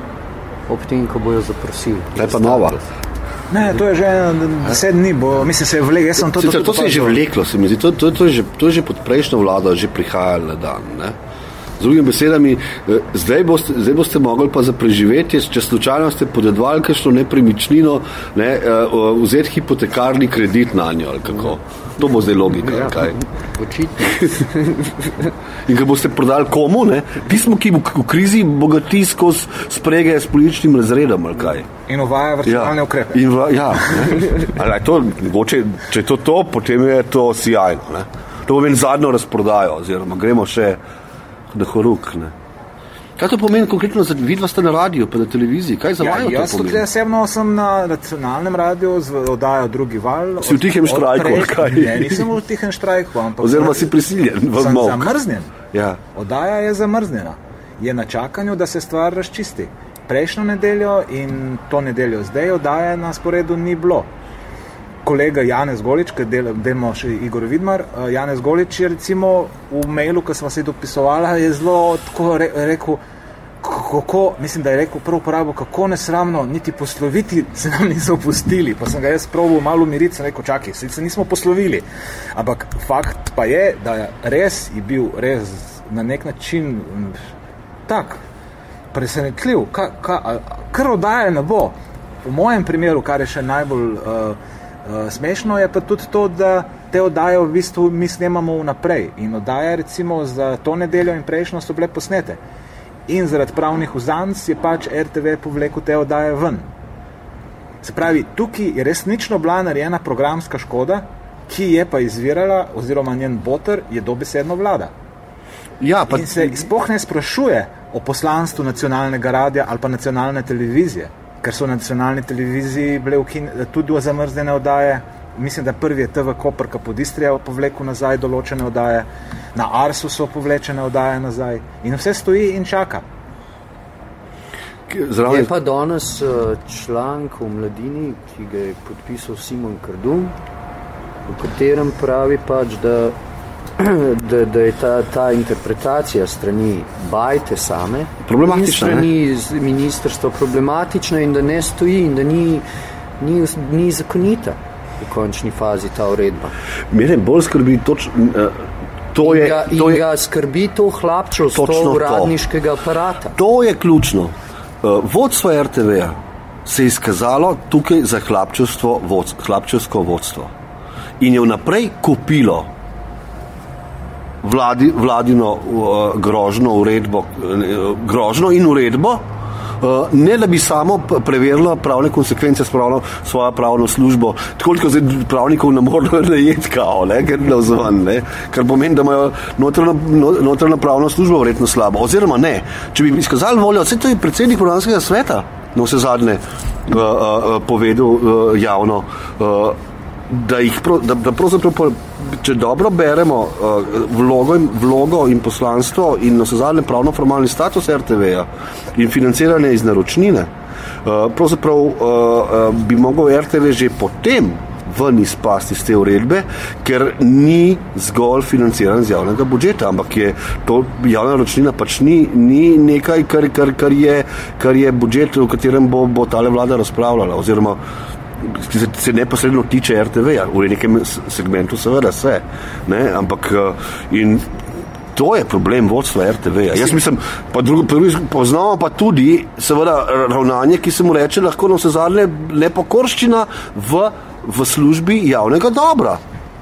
Ob tem, ko bojo zaprosili. To je pa nova. Ne, to je že deset dni, bo, mislim, se je vleklo. Jaz sem to, to, to, to se je že vleklo, se mi zdi. To, to, to, je že, to je že pod prejšnjo vlado že prihajalo na dan. Ne? Z drugimi besedami, zdaj boste, zdaj boste mogli pa za preživetje, če slučajno ste podedvali kakšno nepremičnino, ne, vzeti hipotekarni kredit na njo, ali kako. To bo zdaj logika, ja, kaj? Očitno. In ga boste prodali komu, ne? Pismo, ki v, v krizi bogati skozi sprege s političnim razredom, ali kaj? In uvaja vrčevalne ja. ukrepe. In va, ja, ali je to, mogoče, če je to to, potem je to sijajno, ne? To bo meni zadnjo razprodajo, oziroma gremo še na horuk, ne? Kaj to pomeni konkretno za vidva ste na radiju, pa na televiziji? Kaj za vajo ja, to pomeni? Jaz osebno sem na nacionalnem radiju z oddajo Drugi val. Si v tihem štrajku, kaj? Ne, nisem v tihem štrajku, ampak oziroma si prisiljen v sem mok. zamrznjen. Ja. Oddaja je zamrznjena. Je na čakanju, da se stvar razčisti. Prejšnjo nedeljo in to nedeljo zdaj oddaja na sporedu ni bilo. Kolega Janez Golič, ki del, delimo še Igor Vidmar, Janez Golič je recimo v mailu, ko smo se dopisovala, je zelo tako re, rekel, kako, mislim, da je rekel prvo porabo, kako nesramno, niti posloviti se nam niso pustili, pa sem ga jaz probal malo umiriti, sem rekel, čakaj, se nismo poslovili, ampak fakt pa je, da res je bil res na nek način tak, presenetljiv, ka, ka, kar oddaje ne bo. V mojem primeru, kar je še najbolj uh, Uh, smešno je pa tudi to, da te oddaje v bistvu mi snemamo vnaprej in oddaje recimo za to nedeljo in prejšnjo so bile posnete in zaradi pravnih uzanc je pač R T V povlekel te oddaje ven. Se pravi, tukaj je resnično bila narejena programska škoda, ki je pa izvirala, oziroma njen boter je dobesedno vlada. Ja, pa... In se sploh ne sprašuje o poslanstvu nacionalnega radia ali pa nacionalne televizije. Ker so na nacionalni televiziji bile ukin, tudi zamrznjene oddaje. Mislim, da prvi je T V Koper, pod Istrijo povlekel nazaj določene oddaje, na Arsu so povlečene oddaje nazaj in vse stoji in čaka. Zdravo. Je pa danes članek v Mladini, ki ga je podpisal Simon Kardum, v katerem pravi pač, da da, da je ta, ta interpretacija strani Bajte same problematična, in strani ne? ministrstva problematična in da ne stoji in da ni, ni, ni zakonita v končni fazi ta uredba. Mene bolj skrbi točno uh, to je, in ga, to in je, ga skrbi to hlapčevstvo uradniškega aparata. To je ključno. Uh, vodstvo er te ve-ja se je izkazalo tukaj za hlapčevstvo, vod, hlapčevsko vodstvo in je vnaprej kupilo Vladi, vladino uh, grožno uredbo, uh, grožno in uredbo, uh, ne da bi samo preverila pravne konsekvence spravno svojo pravno službo, tako kot zdaj pravnikov ne morajo najeti kao, ne, ker ne vzvan, ne, kar pomeni, da imajo notranja, notranja pravna služba verjetno slabo, oziroma ne, če bi izkazali voljo, vse to je predsednik programskega sveta, no vse zadnje uh, uh, povedal uh, javno, uh, da jih da, da pravzaprav, če dobro beremo uh, vlogo, in, vlogo in poslanstvo in vsezadnje pravno-formalni status er te ve-ja in financiranje iz naročnine, uh, pravzaprav uh, uh, bi mogel er te ve že potem ven izpasti iz te uredbe, ker ni zgolj financiran z javnega budžeta, ampak je to javna naročnina pač ni, ni nekaj, kar, kar, kar, je, kar je budžet, v katerem bo, bo tale vlada razpravljala, oziroma ki se, se neposredno tiče er te ve-ja, v nekem segmentu seveda se, ne, ampak in to je problem vodstva er te ve-ja. Jaz mislim, pa drugo, poznamo pa tudi seveda ravnanje, ki se mu reče lahko na vse zadnje nepokorščina v, v službi javnega dobra.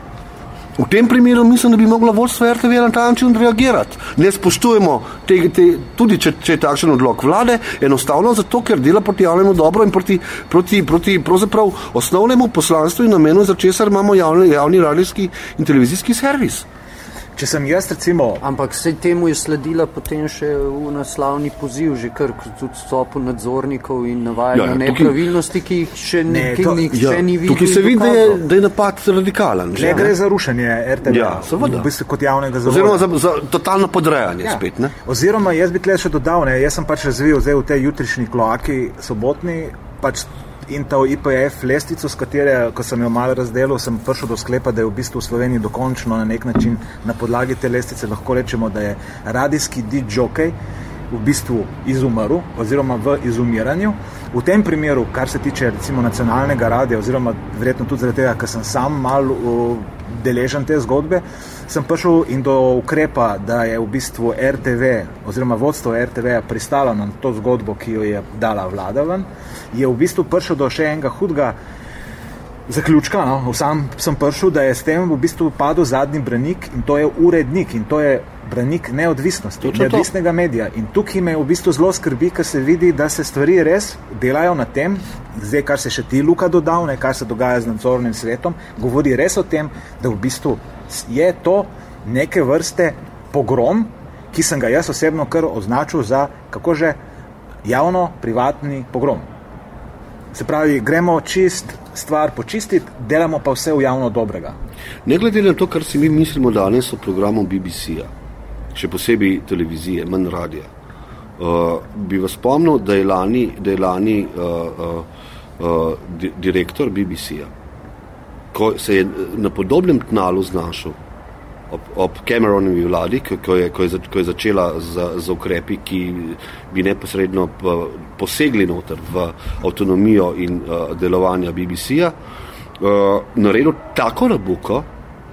V tem primeru mislim, da bi mogla vodstvo er te ve-ja na ta način reagirati. Ne spoštujemo te, te, tudi če, če je takšen odlok vlade, enostavno zato, ker dela proti javnemu dobro in proti, proti, proti pravzaprav osnovnemu poslanstvu in namenu, za česar imamo javni, javni radijski in televizijski servis. Če sem jaz recimo... Ampak vse temu je sledila potem še v naslavni poziv, že kar tudi stopu nadzornikov in navajanje ja, nepravilnosti, ki jih še, ne, ne, to, še ja, ni videl. Tukaj se vidi, da je, da je napad radikalen. Ne gre za rušenje er te ve-ja, ja, v bistvu kot javnega zavoda. Oziroma za, za totalno podrejanje ja. spet. Ne? Oziroma, jaz bi tle še dodal, ne, jaz sem pač razvil zdaj v tej jutrišnji kloaki sobotni, pač in ta i pe ef lestvico, s katere, ko sem jo malo razdelil, sem prišel do sklepa, da je v bistvu v Sloveniji dokončno na nek način na podlagi te lestvice lahko rečemo, da je radijski disc-jockey v bistvu izumrl oziroma v izumiranju. V tem primeru, kar se tiče recimo nacionalnega radia, oziroma verjetno tudi zaradi tega, ker sem sam malo deležen te zgodbe, sem prišel in do ukrepa, da je v bistvu er te ve oziroma vodstvo er te ve-ja pristalo na to zgodbo, ki jo je dala vlada ven, je v bistvu prišel do še enega hudega zaključka. No? Sam sem prišel, da je s tem v bistvu padel zadnji branik in to je urednik in to je branik neodvisnosti, Točno neodvisnega to. medija. In tukaj me v bistvu zelo skrbi, ker se vidi, da se stvari res delajo na tem, zdaj kar se še ti Luka dodal, ne, kar se dogaja z nadzornim svetom, govori res o tem, da v bistvu je to neke vrste pogrom, ki sem ga jaz osebno kar označil za, kako že, javno-privatni pogrom. Se pravi, gremo čist stvar počistiti, delamo pa vse v javno dobrega. Ne glede na to, kar si mi mislimo danes o programu be be ce-ja, še posebej televizije, manj radija, uh, bi vas spomnil, da je lani, da je lani uh, uh, uh, di- direktor be be ce-ja, ko se je na podobnem tnalu znašel ob, ob Cameronovi vladi, ko je, ko je, ko je začela z, z ukrepi, ki bi neposredno posegli noter v avtonomijo in uh, delovanja be be ce-ja, uh, naredil tako rabuko,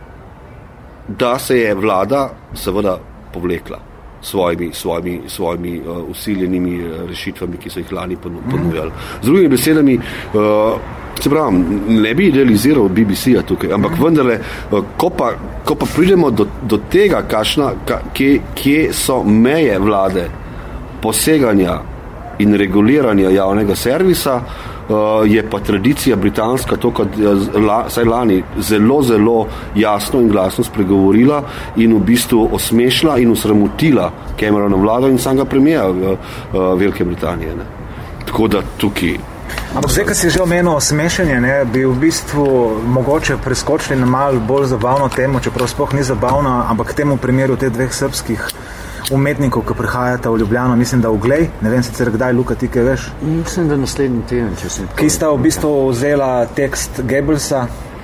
da se je vlada seveda povlekla svojimi, svojimi, svojimi uh, usiljenimi rešitvami, ki so jih lani ponujali. Z drugimi besedami, uh, se pravim, ne bi idealiziral be be ce-ja tukaj, ampak vendarle, ko pa, ko pa pridemo do, do tega, kašna, ka, kje, kje so meje vlade poseganja in reguliranja javnega servisa, uh, je pa tradicija britanska to, kot la, saj lani zelo, zelo jasno in glasno spregovorila in v bistvu osmešila in osramotila Cameronovo vlado in samega premijera uh, uh, Velike Britanije. Ne. Tako da tukaj Ampak zdaj, ko si že omenil smešenje, ne, bi v bistvu mogoče preskočili na malo bolj zabavno temo, čeprav sploh ni zabavno, ampak k temu primeru teh dveh srbskih umetnikov, ki prihajata v Ljubljano, mislim, da v Glej, ne vem sicer kdaj, Luka, ti kaj veš? Mislim, da naslednji teden, če sem... Ki sta v bistvu vzela tekst Goebbelsa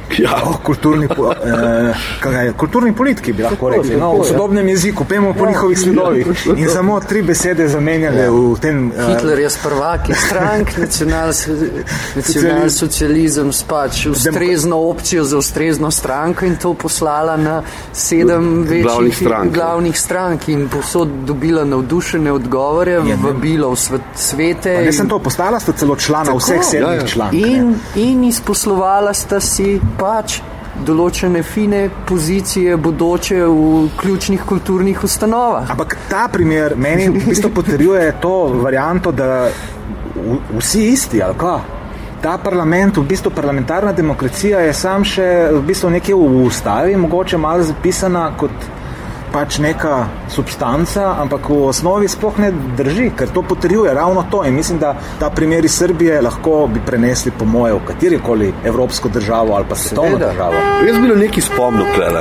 Ja. Oh, kulturni, eh, kaj, kulturni politiki bi lahko rekli, no, v sodobnem jeziku, pojmo po njihovih sledovih in samo tri besede zamenjali v tem... Uh, Hitler je sprvak iz strank, nacionalsocializem spač ustrezno opcijo za ustrezno stranko in to poslala na sedem večjih strank. glavnih strank in posod dobila navdušene odgovore, ja, vabilo v svet, svete. Pa ne sem to, postala sta celo člana vseh sedmih ja, ja. člank. In, in izposlovala sta si pač določene fine pozicije bodoče v ključnih kulturnih ustanovah. Ampak ta primer meni v bistvu potrjuje to varianto, da v, vsi isti, ali kaj? Ta parlament, v bistvu parlamentarna demokracija je sam še v bistvu nekje v ustavi, mogoče malo zapisana kot pač neka substanca, ampak v osnovi sploh ne drži, ker to potrjuje ravno to in mislim, da ta primer iz Srbije lahko bi prenesli po moje v katerikoli evropsko državo ali pa svetovno državo. Jaz bi nekaj spomnil, klele.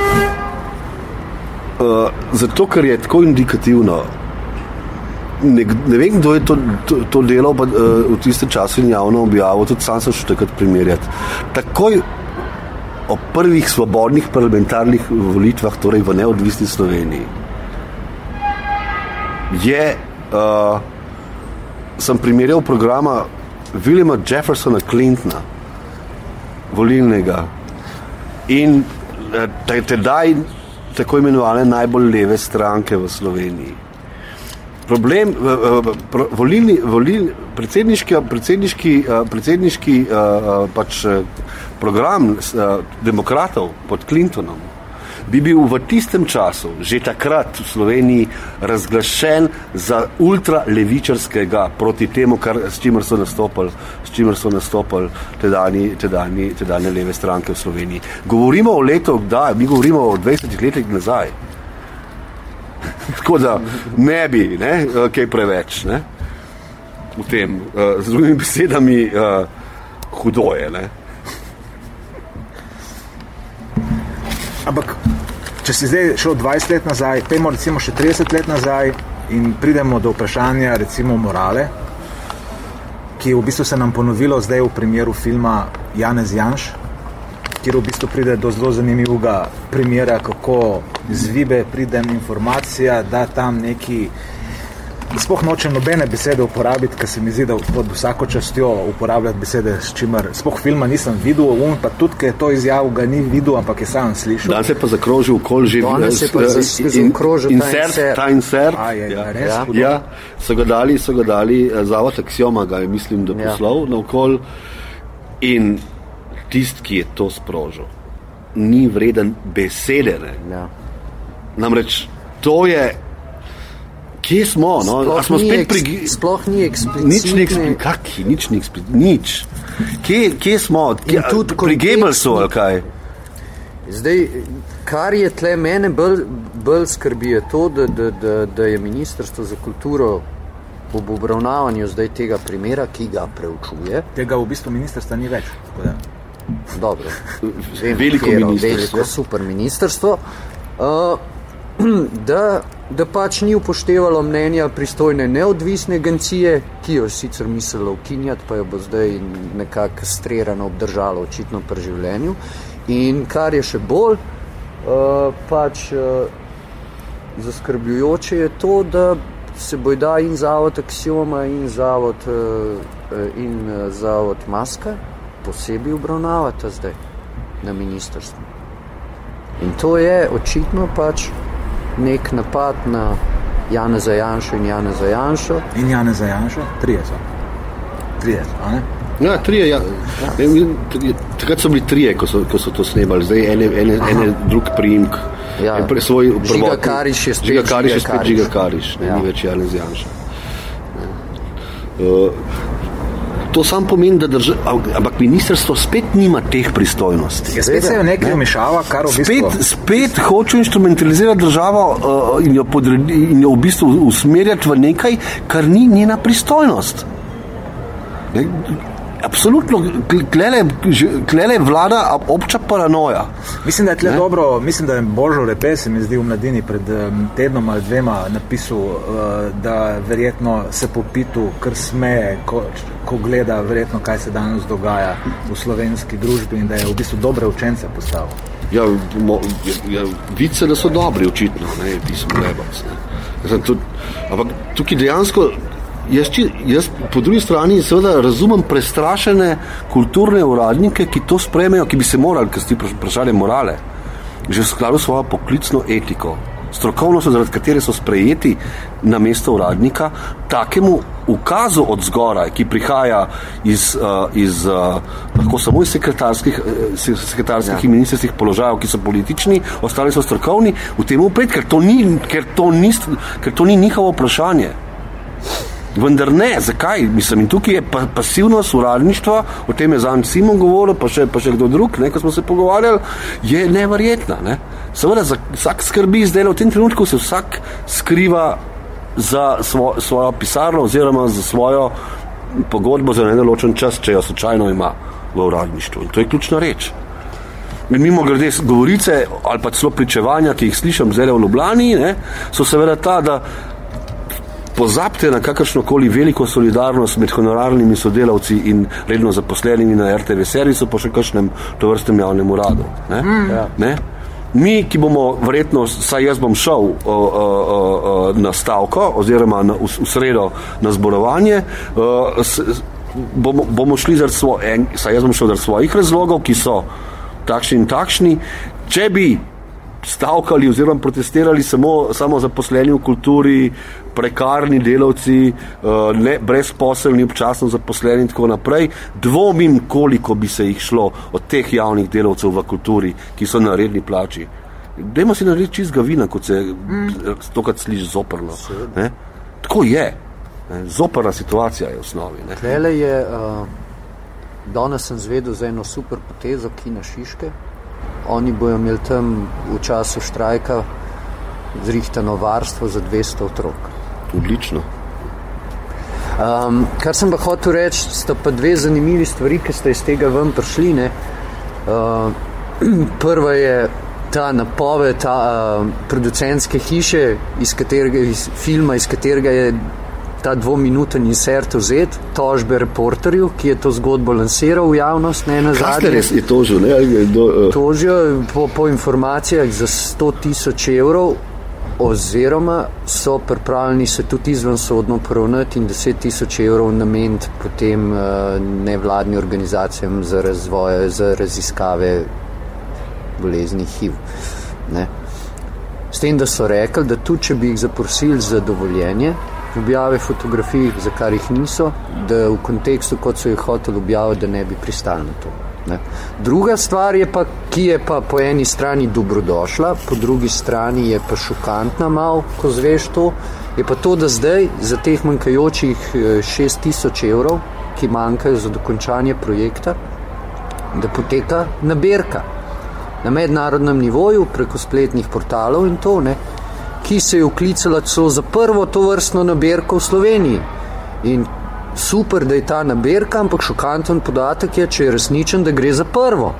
Uh, zato, ker je tako indikativno. Ne, ne vem, kdo je to, to, to delal pa, uh, v tistem času in javno objavil, tudi sam sem še takrat primerjati. Takoj o prvih svobodnih parlamentarnih volitvah, torej v neodvisni Sloveniji, je, uh, sem primerjal programa Williama Jeffersona Clintona, volilnega, in tedaj tako imenovane najbolj leve stranke v Sloveniji. Problem, uh, pro, volilni, volilni, predsedniški, predsedniški, uh, predsedniški uh, pač program uh, demokratov pod Clintonom bi bil v tistem času, že takrat v Sloveniji, razglašen za ultralevičarskega proti temu, kar, s čimer so nastopili, s čimer so nastopili tedani, tedani, tedanje leve stranke v Sloveniji. Govorimo o letu, da, mi govorimo o dvajsetih letih nazaj. Tako da ne bi, ne, kaj preveč, ne, v tem, uh, z drugimi besedami, uh, hudo je, ne. Ampak, če si zdaj šel dvajset let nazaj, pejmo recimo še trideset let nazaj in pridemo do vprašanja recimo morale, ki v bistvu se nam ponovilo zdaj v primeru filma Janez Janš, kjer v bistvu pride do zelo zanimivega primera, kako z Vibe pride informacija, da tam neki, sploh nočem nobene besede uporabiti, ker se mi zdi, da pod vsako častjo uporabljati besede, s čimer sploh filma nisem videl, um, pa tudi, ker je to izjavil, ga ni videl, ampak je sam slišal. Dan se pa zakrožil okol že Danes se pa zakrožil ta insert. A, je, ja. res, ja. ja, so ga dali, so ga dali, Zavod Aksioma ga je, mislim, da poslal ja. na okol in tist, ki je to sprožil, ni vreden besede, ne. Ja. Namreč, to je kje smo, no? Sploh, smo ni spet eks, pri... sploh ni eksplicitne... Nič ni eksplicitne... Kaki? Nič ni eksplicitne... Nič. Kje, kje smo? Kje, pri Goebbelsu, ali kaj? Zdaj, kar je tle mene bolj, bolj skrbi je to, da, da, da, da je Ministrstvo za kulturo ob obravnavanju zdaj tega primera, ki ga preučuje. Tega v bistvu ministrstva ni več. Da. Dobro. Vem, veliko kjero, ministrstvo. Veliko super ministrstvo. Uh, Da, da pač ni upoštevalo mnenja pristojne neodvisne agencije, ki jo sicer mislila ukinjati, pa jo bo zdaj nekako strirano obdržalo očitno pri življenju. In kar je še bolj uh, pač uh, zaskrbljujoče je to, da se bojda in Zavod Aksioma in Zavod, uh, in, uh, Zavod Maska posebej obravnavata zdaj na ministrstvu. In to je očitno pač nek napad na Janeza Janšo in Janeza Janšo. In Janeza Janšo? Trije so. Trije so, a ne? Ja, trije, ja. ja. Takrat so bili trije, ko so, ko so to snemali. Zdaj ene, ene, ene drug priimk. Ja. Svoj Žiga Kariš je spet Žiga Kariš. Je spet Žiga Kariš. Kariš, ne, ja. ni več Janez Janša. Uh, To sam pomeni, da drža, ampak ministrstvo spet nima teh pristojnosti. Ja, spet se jo nekaj vmešava, kar v bistvu... Spet, spet hoče instrumentalizirati državo uh, in, jo podredi, in jo v bistvu usmerjati v nekaj, kar ni njena pristojnost. Ne? absolutno, klele, klele vlada obča paranoja. Mislim, da je tle ne? dobro, mislim, da je Božo Repe, se mi zdi v Mladini pred um, tednom ali dvema napisal, uh, da verjetno se po pitu kar smeje, ko, ko gleda verjetno, kaj se danes dogaja v slovenski družbi in da je v bistvu dobre učence postavil. Ja, mo, ja, vidi se, da so dobri očitno, ne, pismo Lebac, ne. Tudi, ampak tukaj dejansko Jaz, jaz po drugi strani seveda razumem prestrašene kulturne uradnike, ki to sprejmejo, ki bi se morali, ker ste vprašali morale, že v skladu svojo poklicno etiko, strokovnost, zaradi katere so sprejeti na mesto uradnika, takemu ukazu od zgoraj, ki prihaja iz, uh, iz uh, lahko samo iz sekretarskih, sekretarskih ja. in ministrskih položajev, ki so politični, ostali so strokovni, v tem upred, ker to ni, ker to ni, ker to ni njihovo vprašanje. Vendar ne, zakaj? Mislim, in tukaj je pa, pasivnost uradništva, o tem je zanj Simon govoril, pa še, pa še kdo drug, ne, ko smo se pogovarjali, je neverjetna. Ne. Seveda, za, vsak skrbi zdaj, v tem trenutku se vsak skriva za svo, svojo pisarno oziroma za svojo pogodbo za nedoločen čas, če jo slučajno ima v uradništvu. In to je ključna reč. In mimo grede govorice ali pa celo pričevanja, ki jih slišam zdaj v Ljubljani, ne, so seveda ta, da pozabite na kakršnokoli veliko solidarnost med honorarnimi sodelavci in redno zaposlenimi na er te ve servisu, pa še kakšnem tovrstnem javnem uradu. Ne? Mm. Ne? Mi, ki bomo verjetno, saj jaz bom šel o, o, o, na stavko oziroma na, v, v sredo na zborovanje, o, s, bomo, bomo šli zaradi svoj, saj jaz bom šel zaradi svojih razlogov, ki so takšni in takšni. Če bi stavkali oziroma protestirali samo, samo zaposleni v kulturi, prekarni delavci, ne, brezposelni, občasno zaposleni in tako naprej, dvomim, koliko bi se jih šlo od teh javnih delavcev v kulturi, ki so na redni plači. Dajmo si narediti čistega vina, kot se mm. tokrat sliši zoprno. Ne? Tako je. Ne? Zoprna situacija je v osnovi. Ne? Klele je, uh, danes sem zvedel za eno super potezo Kina Šiške. Oni bojo imeli tam v času štrajka zrihtano varstvo za dvesto otrok. Odlično. Um, kar sem pa hotel reči, sta pa dve zanimivi stvari, ki ste iz tega ven prišli. Ne? Uh, prva je ta napoved ta, uh, producentske hiše, iz katerega, iz filma, iz katerega je ta dvominuten insert vzet, tožbe reporterju, ki je to zgodbo lansiral v javnost. Ne, na Kastler je, je tožil, ne? Do, uh... Tožijo po, po informacijah za sto tisoč evrov, oziroma so pripravljeni se tudi izvensodno poravnati in deset tisoč evrov nameniti potem uh, nevladnim organizacijam za razvoj, za raziskave bolezni H I V. Ne. S tem, da so rekli, da tudi, če bi jih zaprosili za dovoljenje objave fotografij, za kar jih niso, da v kontekstu, kot so jih hoteli objaviti, da ne bi pristali na to. Ne. Druga stvar je pa, ki je pa po eni strani dobrodošla, po drugi strani je pa šokantna malo, ko zveš to, je pa to, da zdaj za teh manjkajočih šest tisoč evrov, ki manjkajo za dokončanje projekta, da poteka nabirka na mednarodnem nivoju preko spletnih portalov in to, ne, ki se je vklicala celo za prvo tovrstno nabirko v Sloveniji. In super, da je ta nabirka, ampak šokanten podatek je, če je resničen, da gre za prvo.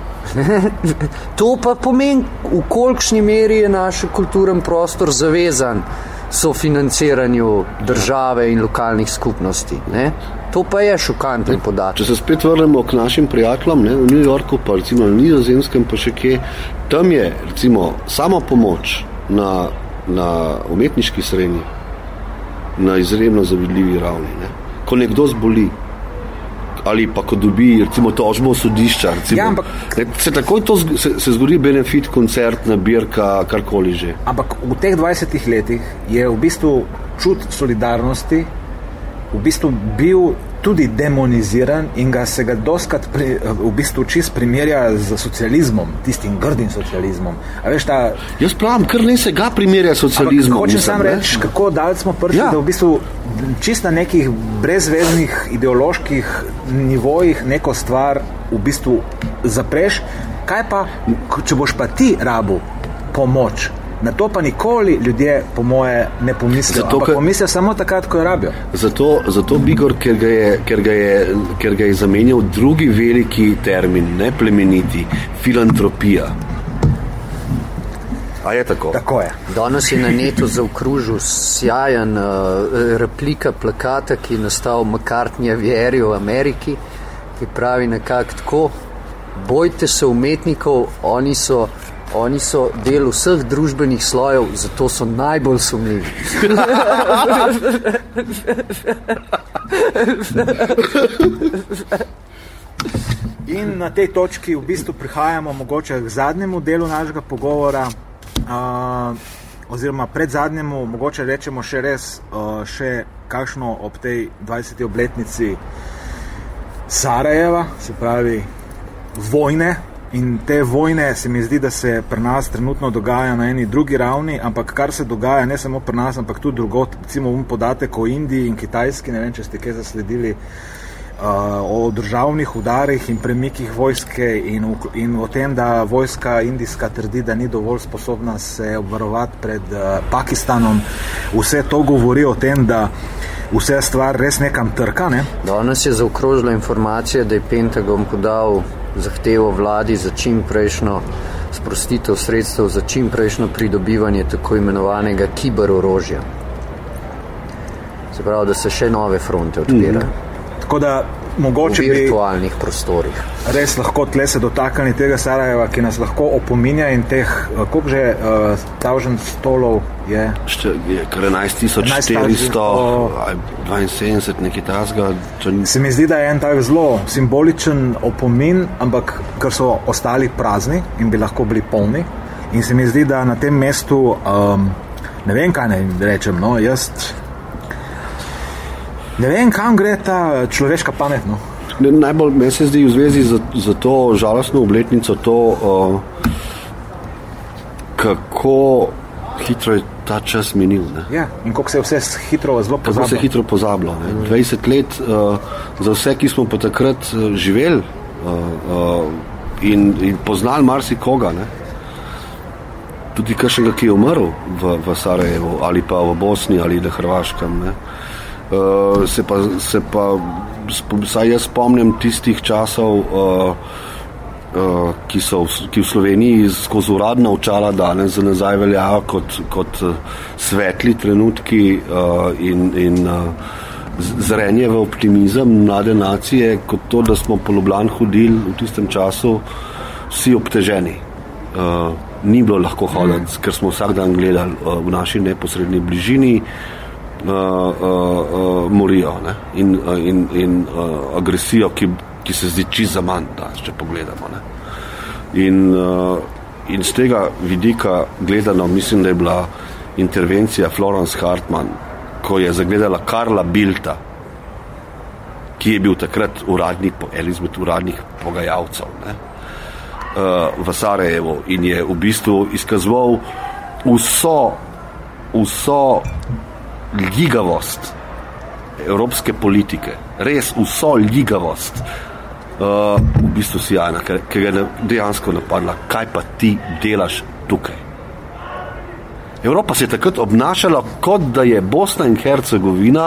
To pa pomeni, v kolikšni meri je naš kulturen prostor zavezan sofinanciranju države in lokalnih skupnosti. Ne? To pa je šokanten podatek. Če se spet vrnemo k našim prijateljem, ne, v New Yorku, pa recimo na Nizozemskem, pa še kje, tam je recimo sama pomoč na, na umetniški srednji na izredno zavidljivi ravni. Ne. Ko nekdo zboli, ali pa ko dobi recimo tožbo sodišča, recimo, ja, ampak, ne, se takoj to z, se, se zgodi benefit, koncert, nabirka, karkoli že. Ampak v teh dvajsetih letih je v bistvu čut solidarnosti v bistvu bil tudi demoniziran in ga se ga doskrat pri, v bistvu čist primerja z socializmom, tistim grdim socializmom. A veš, ta... Jaz pravim, kar ne se ga primerja s socializmom. Ampak hočem sam reči, kako dalj smo prišli, ja. Da v bistvu čist na nekih brezveznih ideoloških nivojih neko stvar v bistvu zapreš. Kaj pa, če boš pa ti rabil pomoč Na to pa nikoli ljudje, po moje, ne pomislijo, zato, ampak pomislijo samo takrat, ko jo rabijo. Zato, zato Bigor, ker ga, je, ker, ga je, ker ga je zamenjal drugi veliki termin, ne plemeniti, filantropija. A je tako? Tako je. Danes je na netu zaokružil sjajen uh, replika plakata, ki je nastal McCartneyjevi eri v Ameriki, ki pravi nekako tako: bojte se umetnikov, oni so, oni so del vseh družbenih slojev, zato so najbolj sumljivi. In na tej točki v bistvu prihajamo mogoče k zadnjemu delu našega pogovora, uh, oziroma pred zadnjemu, mogoče rečemo še res, uh, še kakšno ob tej dvajseti obletnici Sarajeva, se pravi vojne. In te vojne se mi zdi, da se pri nas trenutno dogaja na eni drugi ravni, ampak kar se dogaja ne samo pri nas, ampak tudi drugot, recimo um podatek o Indiji in Kitajski, ne vem, če ste kaj zasledili, uh, o državnih udarih in premikih vojske in, in o tem, da vojska indijska trdi, da ni dovolj sposobna se obvarovati pred uh, Pakistanom. Vse to govori o tem, da vse stvar res nekam trka, ne? Danes je zaokrožila informacija, da je Pentagon podal zahtevo vladi za čim prejšnjo sprostitev sredstev, za čim prejšnjo pridobivanje tako imenovanega kiberorožja. Se pravi, da se še nove fronte odpirajo. Mm. Tako da mogoče v virtualnih prostorih. Res lahko tle se dotaknili tega Sarajeva, ki nas lahko opominja in teh, koliko že uh, tavžen stolov je? Šte, je kar enajst tisoč štiristo dvainsedemdeset nekaj tasga. Se mi zdi, da je en tak zelo simboličen opomin, ampak ker so ostali prazni in bi lahko bili polni. In se mi zdi, da na tem mestu, um, ne vem, kaj ne rečem, no, jaz ne vem, kam gre ta človeška pamet, no. Ne, najbolj meni se zdi v zvezi za, za to žalostno obletnico to, uh, kako hitro je ta čas minil. Ne? Ja, in kako se je vse hitro zelo pozabilo. Kako se je hitro pozabilo. Ne? dvajset let uh, za vse, ki smo pa takrat uh, živeli uh, uh, in, in poznali marsikoga, ne? Tudi kakšnega, ki je umrl v, v Sarajevu ali pa v Bosni ali na Hrvaškem, ne? Uh, se pa, se pa saj jaz spomnim tistih časov, uh, uh, ki so v, ki v Sloveniji skozi uradna očala danes za nazaj veljajo kot, kot uh, svetli trenutki uh, in, in uh, zrenje v optimizem mlade nacije, kot to, da smo po Ljubljani hodili v tistem času vsi obteženi. Uh, ni bilo lahko hoditi, ker smo vsak dan gledali uh, v naši neposredni bližini Uh, uh, uh, morijo, ne? In, uh, in, in uh, agresijo, ki, ki se zdi čisto za manj, da, če pogledamo. Ne? In, uh, in z tega vidika gledano, mislim, da je bila intervencija Florence Hartmann, ko je zagledala Karla Bildta, ki je bil takrat uradnik, eden izmed uradnih pogajalcev, ne? Uh, v Sarajevu, in je v bistvu izkazoval vso, vso ljigavost evropske politike, res vso ljigavost, uh, v bistvu sijajna, ker je dejansko napadla, kaj pa ti delaš tukaj. Evropa se je takrat obnašala, kot da je Bosna in Hercegovina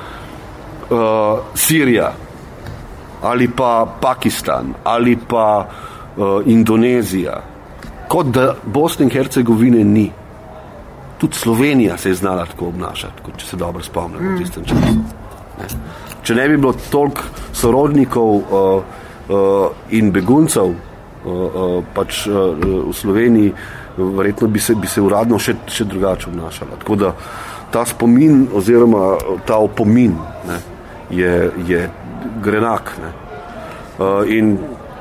uh, Sirija ali pa Pakistan ali pa uh, Indonezija, kot da Bosne in Hercegovine ni. Tudi Slovenija se je znala tako obnašati, kot če se dobro spomnim v tistem času. Ne? Če ne bi bilo toliko sorodnikov uh, uh, in beguncev uh, uh, pač uh, v Sloveniji, verjetno bi se, bi se uradno še, še drugače obnašala. Tako da ta spomin oziroma ta opomin, ne, je, je grenak. Ne? Uh, in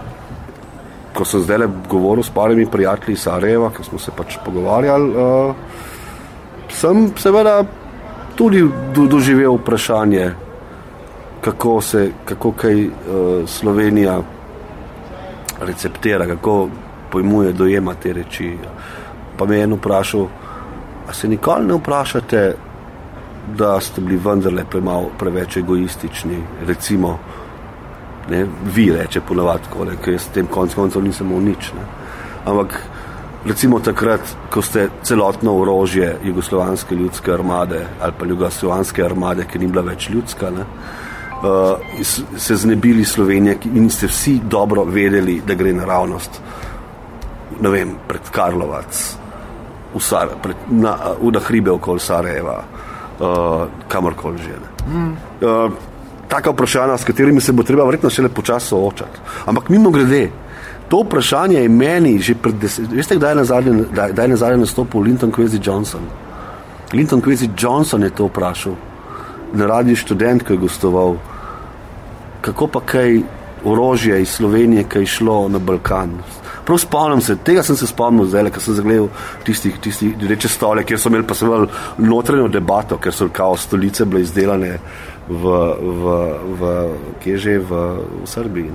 ko sem zdaj govoril s parimi prijatelji iz Sarajeva, ko smo se pač pogovarjali, uh, sem seveda tudi do, doživel vprašanje, kako se, kako kaj uh, Slovenija receptira, kako pojmuje, dojema te reči. Pa me je en vprašal, a se nikoli ne vprašate, da ste bili vendarle premalo, preveč egoistični, recimo, ne, vi reče ponavadi, ker jaz s tem konc koncev nisem imel nič. Ne. Ampak recimo takrat, ko ste celotno orožje jugoslovanske ljudske armade ali pa jugoslovanske armade, ki ni bila več ljudska, ne, uh, se znebili Slovenije in ste vsi dobro vedeli, da gre naravnost, ne vem, pred Karlovac, v Sar, pred, na, na hribe okoli Sarajeva, uh, kamorkoli že. Mm. Uh, taka vprašanja, s katerimi se bo treba verjetno šele počasi soočati. Ampak mimo grede, to vprašanje je meni že pred deset... Veste, kdaj je nazadnje, kdaj je nazadnje nastopil Linton Kwesi Johnson? Linton Kwesi Johnson je to vprašal na Radiu Študent, ko je gostoval. Kako pa kaj orožje iz Slovenije, kaj je šlo na Balkan? Prav spomnim se, tega sem se spomnil zdaj, ko sem zagledal tistih, tistih reče stole, kjer so imeli pa seveda notranjo debato, ker so kao stolice bile izdelane v, v, v kje že, v, v Srbiji.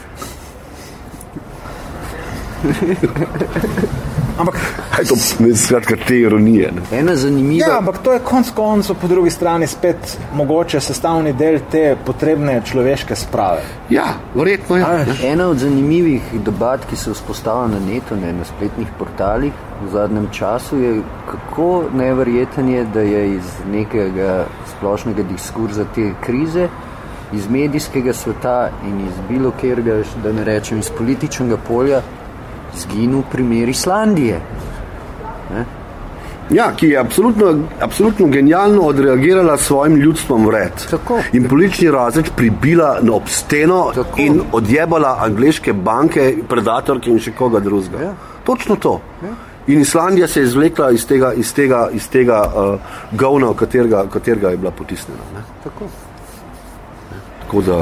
Ampak aj to ne skratka te ironije. Ne? Ena zanimiva... Ja, ampak to je konc koncev po drugi strani spet mogoče sestavni del te potrebne človeške sprave. Ja, verjetno je. Ja. Ena od zanimivih debat, ki se vzpostavlja na netu, ne, na spletnih portalih v zadnjem času, je kako neverjeten je, da je iz nekega splošnega diskurza te krize, iz medijskega sveta in iz bilo kjerga, da ne rečem, iz političnega polja, zginil primer Islandije. Ne? Ja, ki je absolutno, absolutno genialno odreagirala s svojim ljudstvom vred. Tako. In politični razred pribila na obsteno Tako. In odjebala angleške banke, predatorke in še koga drugega. Ja. Točno to. Ja. In Islandija se je izvlekla iz tega, iz tega, iz tega uh, govna, katerega, katerega je bila potisnjena. Ne? Tako. Tako da...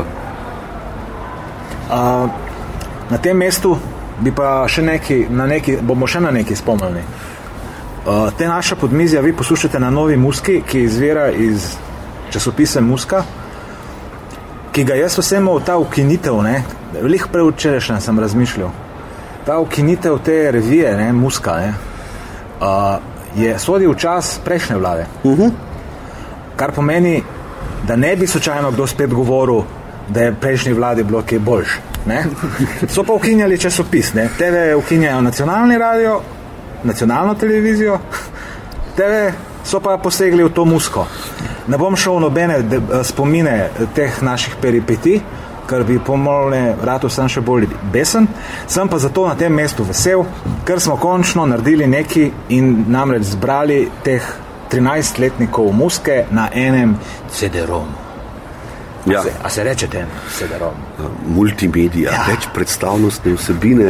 Uh, na tem mestu bi pa še neki, na neki, bomo še na neki spomnili. Uh, te naša podmizja vi poslušate na Novi Muski, ki izvira iz časopisa Muska, ki ga jaz vsemu ta ukinitev, ne, veliko preučerešen sem razmišljal, ta ukinitev te revije, ne, Muska, ne, uh, je sodi v čas prejšnje vlade. Uh-huh. Kar pomeni, da ne bi slučajno kdo spet govoril, da je prejšnji vladi bilo kaj boljš. Ne? So pa ukinjali časopis. Ne? T V ukinjajo nacionalni radio, nacionalno televizijo, T V so pa posegli v to Musko. Ne bom šel nobene de, spomine teh naših peripetij, ker bi pomolne rado sem še bolj besen, sem pa zato na tem mestu vesel, ker smo končno naredili neki in namreč zbrali teh trinajstletnikov Muske na enem C D-romu. Ja. A, se, a se reče ten C D-rom? Multimedija, ja. Več predstavnostne vsebine.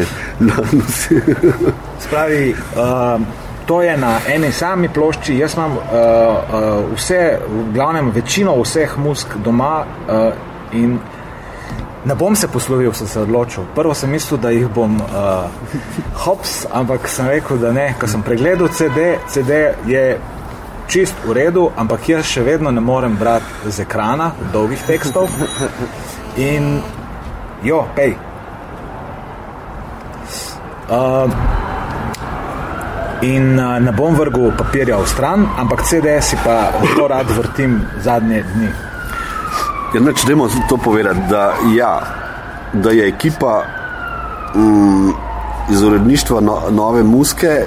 Spravi, uh, to je na eni sami plošči, jaz imam uh, uh, vse, v glavnem večino vseh Musk doma uh, in ne bom se poslovil, sem se odločil. Prvo sem mislil, da jih bom uh, hops, ampak sem rekel, da ne, ko sem pregledal C D, C D je čist v redu, ampak jaz še vedno ne morem brati z ekrana dolgih tekstov in jo, pej uh, in uh, ne bom vrgel papirja v stran, ampak C D si pa zelo rad vrtim zadnje dni. Ja, neč, dajmo to povedati, da ja, da je ekipa mm, iz uredništva no, Nove Muske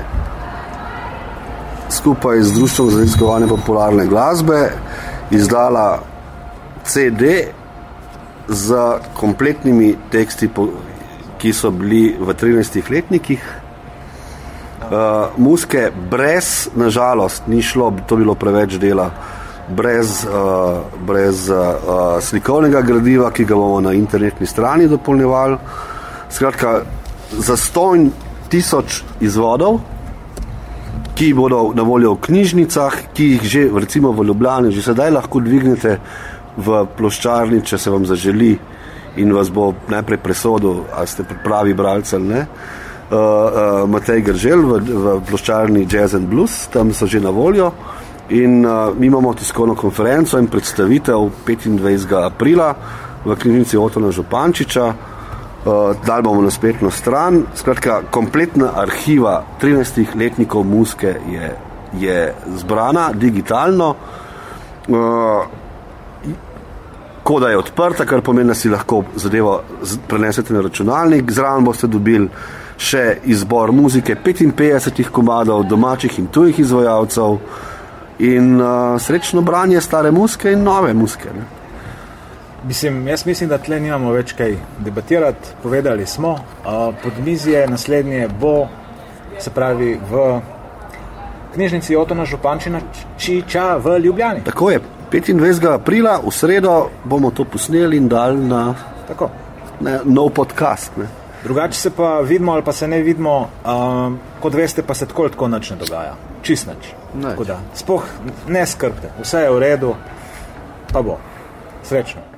skupaj z Društvom za raziskovanje popularne glasbe izdala C D z kompletnimi teksti, ki so bili v trinajstih letnikih. Uh, Muske brez, nažalost, ni šlo, to bilo preveč dela, brez, uh, brez uh, slikovnega gradiva, ki ga bomo na internetni strani dopolnjevali. Skratka, za sto tisoč izvodov, ki bodo na voljo v knjižnicah, ki jih že, recimo v Ljubljani, že sedaj lahko dvignete v ploščarni, če se vam zaželi in vas bo najprej presodil, ali ste pravi bralci ali ne. Uh, uh, Matej Gržel v, v ploščarni Jazz and Blues, tam so že na voljo in uh, mi imamo tiskovno konferenco in predstavitev petindvajsetega aprila v knjižnici Otona Župančiča. Uh, dali bomo na spletno stran. Skratka, kompletna arhiva trinajstih letnikov Muske je, je zbrana digitalno. Uh, koda je odprta, kar pomeni, da si lahko zadevo prenesete na računalnik. Zraven boste dobili še izbor muzike petinpetdesetih komadov domačih in tujih izvajalcev in uh, srečno branje stare muzike in nove muzike. Ne? Mislim, jaz mislim, da tle nimamo več kaj debatirati, povedali smo, uh, podmizje naslednje bo, se pravi, v knjižnici Otona Župančiča v Ljubljani. Tako je, petindvajsetega aprila v sredo bomo to posneli in dali na Tako. Ne, nov podcast. Ne. Drugače se pa vidimo ali pa se ne vidimo, um, kot veste, pa se tako tako nič ne dogaja. Čist nič. Tako da, spoh ne skrbte, vse je v redu, pa bo. Srečno.